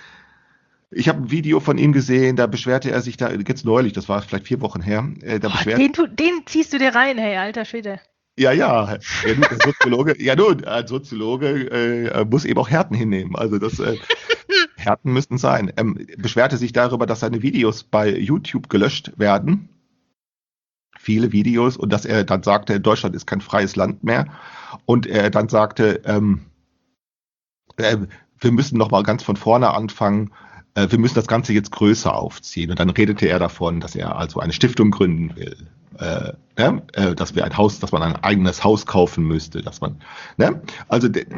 Ich habe ein Video von ihm gesehen, da beschwerte er sich da, jetzt neulich, das war vielleicht vier Wochen her, äh, da Oh, beschwerte den, tu- den ziehst du dir rein, hey, alter Schwede. Ja, ja, ja nun, der Soziologe, ja nun, ein Soziologe äh, muss eben auch Härten hinnehmen. Also das äh, Härten müssten sein. Ähm, beschwerte sich darüber, dass seine Videos bei YouTube gelöscht werden. Viele Videos und dass er dann sagte, Deutschland ist kein freies Land mehr. Und er dann sagte, ähm, äh, wir müssen noch mal ganz von vorne anfangen. Äh, wir müssen das Ganze jetzt größer aufziehen. Und dann redete er davon, dass er also eine Stiftung gründen will. Äh, ne? äh, dass wir ein Haus, dass man ein eigenes Haus kaufen müsste, dass man, ne? Also de,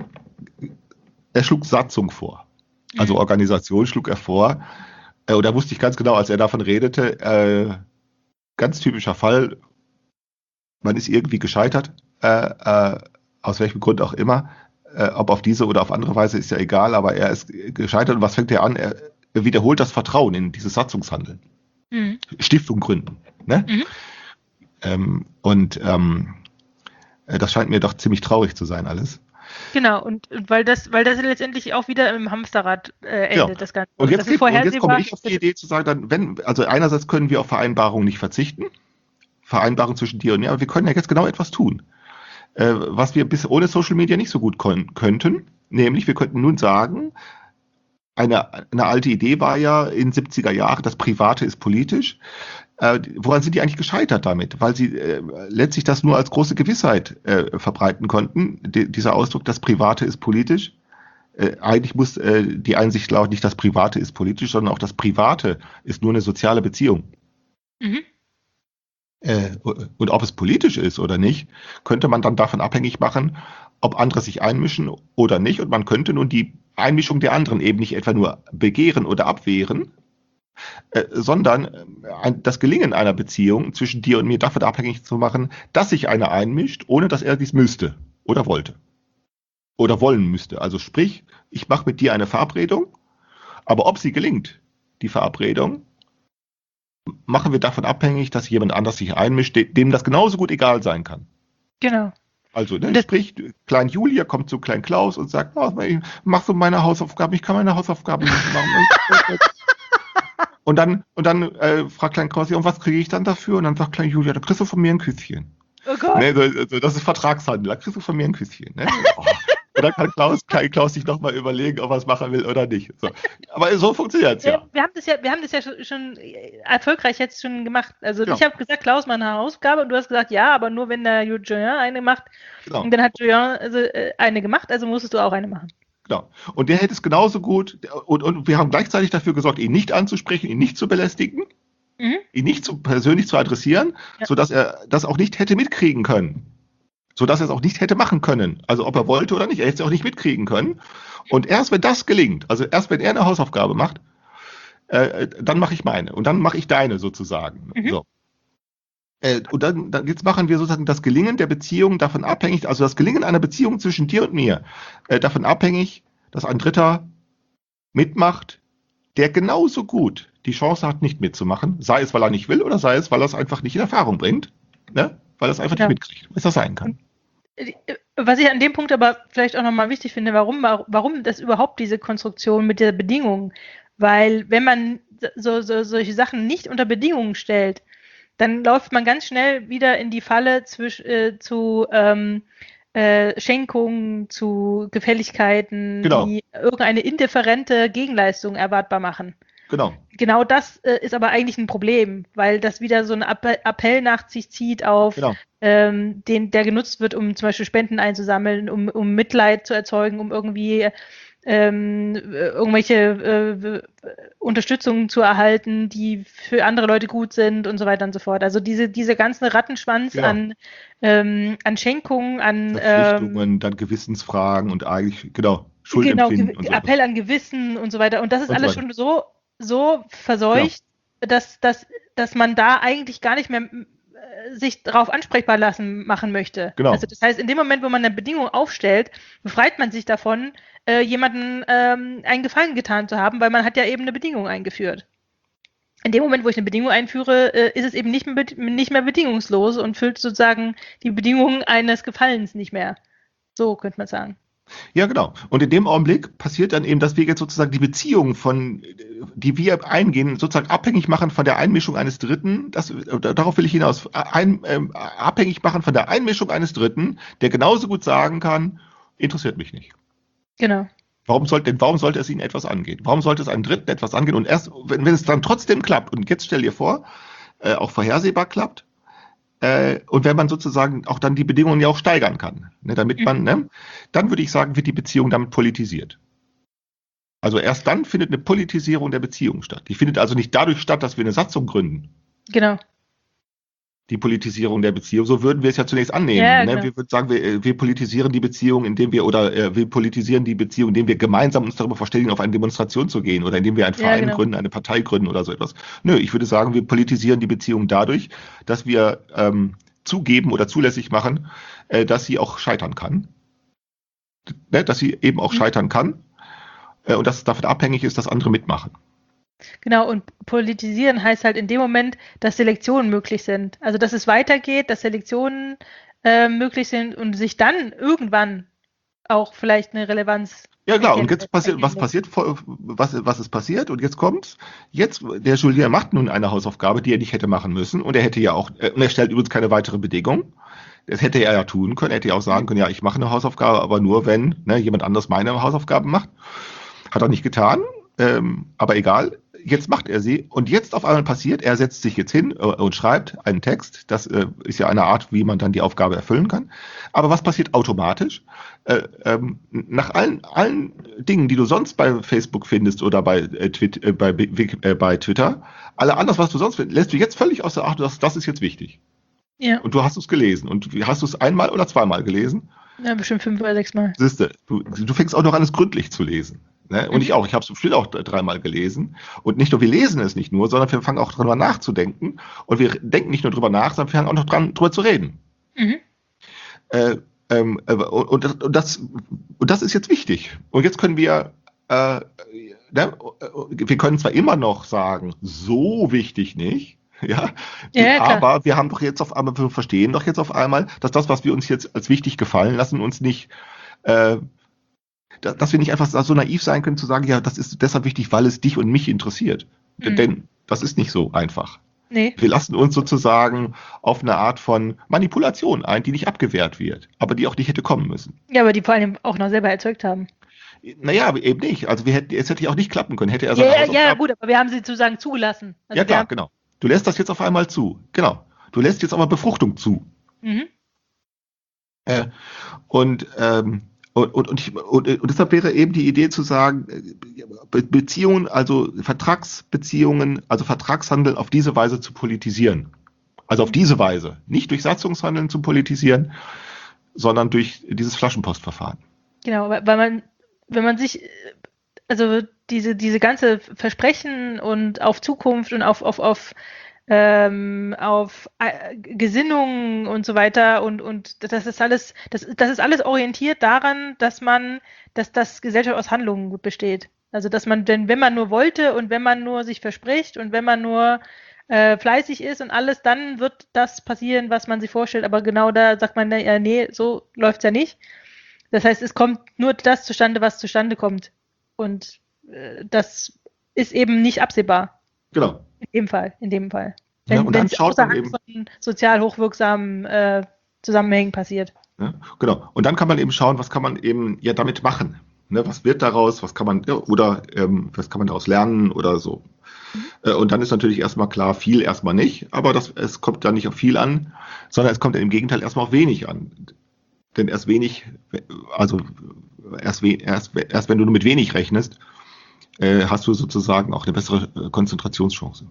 er schlug Satzung vor, also Mhm. Organisation schlug er vor, äh, und da wusste ich ganz genau, als er davon redete, äh, ganz typischer Fall, man ist irgendwie gescheitert, äh, äh, aus welchem Grund auch immer, äh, ob auf diese oder auf andere Weise ist ja egal, aber er ist gescheitert und was fängt er an? Er wiederholt das Vertrauen in dieses Satzungshandeln, Mhm. Stiftung gründen, ne? Mhm. Ähm, und ähm, äh, das scheint mir doch ziemlich traurig zu sein, alles. Genau, und und weil das, weil das letztendlich auch wieder im Hamsterrad äh, endet, Ja. das Ganze. Und jetzt, das ist geht, und jetzt vorhersehbar. komme ich auf die Idee zu sagen, dann, wenn, also einerseits können wir auf Vereinbarungen nicht verzichten, Vereinbarungen zwischen dir und mir, aber wir können ja jetzt genau etwas tun, äh, was wir bis ohne Social Media nicht so gut kon- könnten, nämlich wir könnten nun sagen, eine, eine alte Idee war ja in siebziger Jahren, das Private ist politisch. Äh, woran sind die eigentlich gescheitert damit? Weil sie äh, letztlich das nur als große Gewissheit äh, verbreiten konnten. Die, dieser Ausdruck, das Private ist politisch. Äh, eigentlich muss äh, die Einsicht lauten, nicht das Private ist politisch, sondern auch das Private ist nur eine soziale Beziehung. Mhm. Äh, und ob es politisch ist oder nicht, könnte man dann davon abhängig machen, ob andere sich einmischen oder nicht. Und man könnte nun die Einmischung der anderen eben nicht etwa nur begehren oder abwehren, äh, sondern äh, ein, das Gelingen einer Beziehung zwischen dir und mir davon abhängig zu machen, dass sich einer einmischt, ohne dass er dies müsste oder wollte oder wollen müsste. Also sprich, ich mache mit dir eine Verabredung, aber ob sie gelingt, die Verabredung, machen wir davon abhängig, dass jemand anders sich einmischt, de- dem das genauso gut egal sein kann. Genau. Also, ne, Und das- sprich, Klein Julia kommt zu Klein Klaus und sagt, oh, mach so meine Hausaufgaben, ich kann meine Hausaufgaben nicht machen. Und dann, und dann äh, fragt Klein Klaus, ja, und was kriege ich dann dafür? Und dann sagt Klein Julia, da kriegst du von mir ein Küsschen. Oh Gott. Ne, so, so, das ist Vertragshandel. Da kriegst du von mir ein Küsschen. Ne? Oh. Und dann kann Klaus, kann Klaus sich nochmal überlegen, ob er es machen will oder nicht. So. Aber so funktioniert es ja. Ja, wir haben das ja, wir haben das ja schon, schon erfolgreich jetzt schon gemacht. Also Genau. ich habe gesagt, Klaus, mach eine Hausaufgabe, und du hast gesagt, ja, aber nur wenn der Julien eine macht. Genau. Und dann hat Julien also, äh, eine gemacht, also musstest du auch eine machen. Genau. Und der hätte es genauso gut, und, und wir haben gleichzeitig dafür gesorgt, ihn nicht anzusprechen, ihn nicht zu belästigen, Mhm. ihn nicht zu, persönlich zu adressieren, Ja. sodass er das auch nicht hätte mitkriegen können. Sodass er es auch nicht hätte machen können. Also ob er wollte oder nicht, er hätte es auch nicht mitkriegen können. Und erst wenn das gelingt, also erst wenn er eine Hausaufgabe macht, äh, dann mache ich meine. Und dann mache ich deine sozusagen. Mhm. So. Äh, und dann, dann jetzt machen wir sozusagen das Gelingen der Beziehung davon abhängig, also das Gelingen einer Beziehung zwischen dir und mir, äh, davon abhängig, dass ein Dritter mitmacht, der genauso gut die Chance hat, nicht mitzumachen, sei es, weil er nicht will oder sei es, weil er es einfach nicht in Erfahrung bringt, ne? Weil er es einfach Genau. nicht mitkriegt, was das sein kann. Was ich an dem Punkt aber vielleicht auch nochmal wichtig finde, warum, warum das überhaupt diese Konstruktion mit der Bedingung? Weil wenn man so, so, solche Sachen nicht unter Bedingungen stellt, dann läuft man ganz schnell wieder in die Falle zwisch, äh, zu ähm, äh, Schenkungen, zu Gefälligkeiten, Genau. die irgendeine indifferente Gegenleistung erwartbar machen. Genau. Genau das äh, ist aber eigentlich ein Problem, weil das wieder so ein Appell, Appell nach sich zieht auf, Genau. ähm, den, der genutzt wird, um zum Beispiel Spenden einzusammeln, um, um Mitleid zu erzeugen, um irgendwie ähm, irgendwelche äh, Unterstützungen zu erhalten, die für andere Leute gut sind und so weiter und so fort. Also diese, diese ganzen Rattenschwanz Genau. an, ähm, an Schenkungen, an ähm, Verpflichtungen, dann Gewissensfragen und eigentlich, genau, genau, Schuldempfinden Ge- und so. Appell an Gewissen und so weiter. Und das ist Und so alles weiter. schon so, so verseucht, dass, dass, dass man da eigentlich gar nicht mehr äh, sich darauf ansprechbar lassen machen möchte. Genau. Also das heißt, in dem Moment, wo man eine Bedingung aufstellt, befreit man sich davon, äh, jemanden ähm, einen Gefallen getan zu haben, weil man hat ja eben eine Bedingung eingeführt. In dem Moment, wo ich eine Bedingung einführe, äh, ist es eben nicht mehr, nicht mehr bedingungslos und füllt sozusagen die Bedingungen eines Gefallens nicht mehr. So könnte man sagen. Ja, genau. Und in dem Augenblick passiert dann eben, dass wir jetzt sozusagen die Beziehung von, die wir eingehen, sozusagen abhängig machen von der Einmischung eines Dritten. Das, darauf will ich hinaus. Ein, ähm, abhängig machen von der Einmischung eines Dritten, der genauso gut sagen kann, interessiert mich nicht. Genau. Warum sollte, denn warum sollte es Ihnen etwas angehen? Warum sollte es einem Dritten etwas angehen? Und erst, wenn, wenn es dann trotzdem klappt, und jetzt stell dir vor, äh, auch vorhersehbar klappt, Äh, und wenn man sozusagen auch dann die Bedingungen ja auch steigern kann, ne, damit man, ne, dann würde ich sagen, wird die Beziehung damit politisiert. Also erst dann findet eine Politisierung der Beziehung statt. Die findet also nicht dadurch statt, dass wir eine Satzung gründen. Genau. Die Politisierung der Beziehung, so würden wir es ja zunächst annehmen. Ja, ne? genau. Wir würden sagen, wir, wir politisieren die Beziehung, indem wir, oder äh, wir politisieren die Beziehung, indem wir gemeinsam uns darüber verständigen, auf eine Demonstration zu gehen, oder indem wir einen Ja, Verein genau. gründen, eine Partei gründen oder so etwas. Nö, ich würde sagen, wir politisieren die Beziehung dadurch, dass wir ähm, zugeben oder zulässig machen, äh, dass sie auch scheitern kann. Ne? Dass sie eben auch Mhm. scheitern kann äh, und dass es davon abhängig ist, dass andere mitmachen. Genau, und politisieren heißt halt in dem Moment, dass Selektionen möglich sind. Also, dass es weitergeht, dass Selektionen äh, möglich sind und sich dann irgendwann auch vielleicht eine Relevanz. Ja klar, und erkennen- jetzt passiert, was ergeben passiert, vor- was, was ist passiert? Und jetzt kommt's. Jetzt, der Julien macht nun eine Hausaufgabe, die er nicht hätte machen müssen. Und er hätte ja auch, äh, und er stellt übrigens keine weitere Bedingung. Das hätte er ja tun können. Er hätte ja auch sagen können, ja, ich mache eine Hausaufgabe, aber nur wenn ne, jemand anders meine Hausaufgaben macht. Hat er nicht getan, ähm, aber egal. Jetzt macht er sie und jetzt auf einmal passiert, er setzt sich jetzt hin äh, und schreibt einen Text. Das äh, ist ja eine Art, wie man dann die Aufgabe erfüllen kann. Aber was passiert automatisch? Äh, ähm, nach allen, allen Dingen, die du sonst bei Facebook findest oder bei, äh, Twit, äh, bei, äh, bei Twitter, alle anders, was du sonst findest, lässt du jetzt völlig außer Acht, das, das ist jetzt wichtig. Ja, Und du hast es gelesen. Und hast du es einmal oder zweimal gelesen? ja, bestimmt fünf oder sechs Mal. Siehste, du, du fängst auch noch an, es gründlich zu lesen. Ne? Und Mhm. ich auch. Ich habe es bestimmt auch dreimal gelesen. Und nicht nur, wir lesen es nicht nur, sondern wir fangen auch drüber nachzudenken. Und wir denken nicht nur drüber nach, sondern wir fangen auch noch dran, drüber zu reden. Mhm. Äh, ähm, äh, und, das, und, das, und das ist jetzt wichtig. Und jetzt können wir, äh, ne? wir können zwar immer noch sagen, so wichtig nicht, ja, Ja, klar. aber wir haben doch jetzt auf einmal, wir verstehen doch jetzt auf einmal, dass das, was wir uns jetzt als wichtig gefallen lassen, uns nicht, äh, da- dass wir nicht einfach so naiv sein können zu sagen, ja, das ist deshalb wichtig, weil es dich und mich interessiert. Mhm. Denn das ist nicht so einfach. Nee. Wir lassen uns sozusagen auf eine Art von Manipulation ein, die nicht abgewehrt wird, aber die auch nicht hätte kommen müssen. Ja, aber die vor allem auch noch selber erzeugt haben. Naja, aber eben nicht. Also wir hätten, es hätte ja auch nicht klappen können. Hätte er Ja, seine ja, ja, Hausaufgaben- gut, aber wir haben sie sozusagen zugelassen. Also ja wir klar, haben, genau. Du lässt das jetzt auf einmal zu. Genau. Du lässt jetzt aber Befruchtung zu. Mhm. Äh, und, ähm, und, und, und, ich, und, und deshalb wäre eben die Idee zu sagen, Be Beziehungen, also Vertragsbeziehungen, also Vertragshandel auf diese Weise zu politisieren. Also auf diese Weise. Nicht durch Satzungshandeln zu politisieren, sondern durch dieses Flaschenpostverfahren. Genau, weil weil man, wenn man sich, äh, also diese, diese ganze Versprechen und auf Zukunft und auf, auf, auf, ähm, auf äh, Gesinnungen und so weiter und, und das ist alles, das, das ist alles orientiert daran, dass man, dass das Gesellschaft aus Handlungen besteht. Also dass man, denn wenn man nur wollte und wenn man nur sich verspricht und wenn man nur äh, fleißig ist und alles, dann wird das passieren, was man sich vorstellt. Aber genau da sagt man, ja, nee, so läuft's ja nicht. Das heißt, es kommt nur das zustande, was zustande kommt. Und äh, das ist eben nicht absehbar. Genau. In dem Fall, in dem Fall. Ja, Wenn und dann es schaut man außerhalb eben- von sozial hochwirksamen äh, Zusammenhängen passiert. Ja, genau. Und dann kann man eben schauen, was kann man eben ja damit machen. Ne, was wird daraus, was kann man, ja, oder ähm, was kann man daraus lernen oder so. Äh, und dann ist natürlich erstmal klar, viel erstmal nicht, aber das, es kommt dann nicht auf viel an, sondern es kommt im Gegenteil erstmal auf wenig an. Denn erst wenig, also erst, we, erst, erst wenn du nur mit wenig rechnest, äh, hast du sozusagen auch eine bessere äh, Konzentrationschance.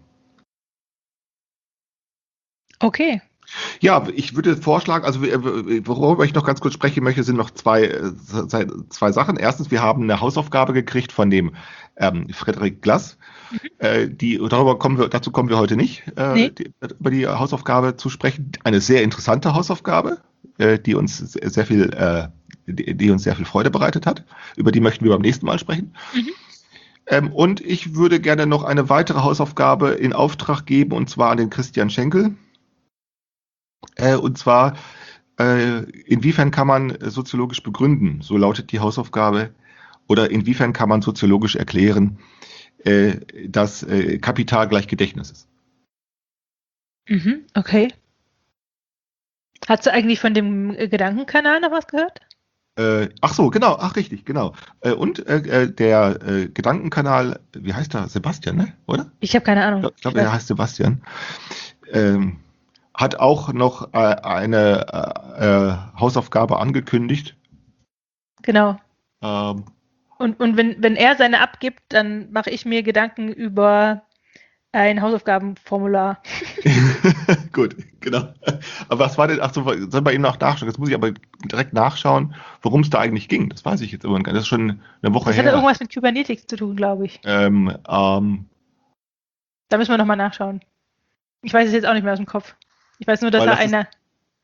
Okay. Ja, ich würde vorschlagen, also äh, worüber ich noch ganz kurz sprechen möchte, sind noch zwei, äh, zwei Sachen. Erstens, wir haben eine Hausaufgabe gekriegt von dem ähm, Frederik Glass. Mhm. Äh, die, darüber kommen wir, dazu kommen wir heute nicht, äh, Nee. die, über die Hausaufgabe zu sprechen. Eine sehr interessante Hausaufgabe, äh, die uns sehr, sehr viel, äh, die, die uns sehr viel Freude bereitet hat. Über die möchten wir beim nächsten Mal sprechen. Mhm. Ähm, und ich würde gerne noch eine weitere Hausaufgabe in Auftrag geben, und zwar an den Christian Schenkel. Äh, und zwar, äh, inwiefern kann man äh, soziologisch begründen, so lautet die Hausaufgabe, oder inwiefern kann man soziologisch erklären, äh, dass äh, Kapital gleich Gedächtnis ist. Mhm. Okay. Hast du eigentlich von dem äh, Gedankenkanal noch was gehört? Äh, ach so, genau, ach richtig, genau. Äh, und äh, äh, der äh, Gedankenkanal, wie heißt er? Sebastian, ne? Oder? Ich habe keine Ahnung. Ich glaube, er heißt Sebastian. Ähm, hat auch noch äh, eine äh, äh, Hausaufgabe angekündigt. Genau. Ähm, Und, und wenn, wenn er seine abgibt, dann mache ich mir Gedanken über ein Hausaufgabenformular. Gut, genau. Aber was war denn, ach so, soll bei ihm noch nachschauen? Jetzt muss ich aber direkt nachschauen, worum es da eigentlich ging. Das weiß ich jetzt immer gar nicht. Das ist schon eine Woche Das her. hat irgendwas mit Kubernetes zu tun, glaube ich. Ähm, ähm, Da müssen wir nochmal nachschauen. Ich weiß es jetzt auch nicht mehr aus dem Kopf. Ich weiß nur, dass Weil er das ist- eine.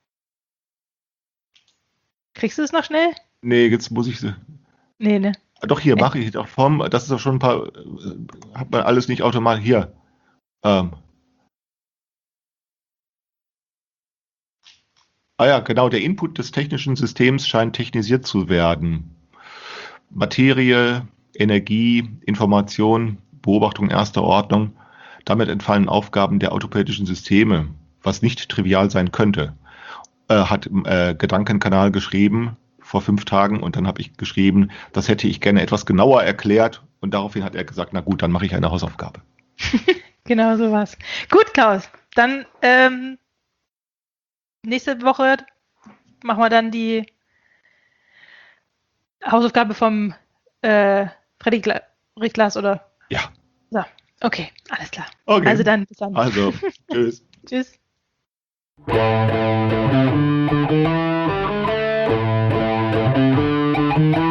Kriegst du es noch schnell? nee, jetzt muss ich sie. Nee, ne? Doch, hier mache ich doch Form. Das ist doch schon ein paar. äh, Hat man alles nicht automatisch. Hier. Ähm. Ah ja, genau. Der Input des technischen Systems scheint technisiert zu werden. Materie, Energie, Information, Beobachtung erster Ordnung. Damit entfallen Aufgaben der autopoietischen Systeme, was nicht trivial sein könnte. Äh, hat im äh, Gedankenkanal geschrieben vor fünf Tagen und dann habe ich geschrieben, das hätte ich gerne etwas genauer erklärt und daraufhin hat er gesagt, na gut, dann mache ich eine Hausaufgabe. Genau so was. Gut, Klaus. Dann ähm, nächste Woche machen wir dann die Hausaufgabe vom äh, Freddy Gla Rick Glas, oder? Ja. So, okay, alles klar. Okay. Also dann, bis dann. Also, tschüss. Tschüss. Thank you.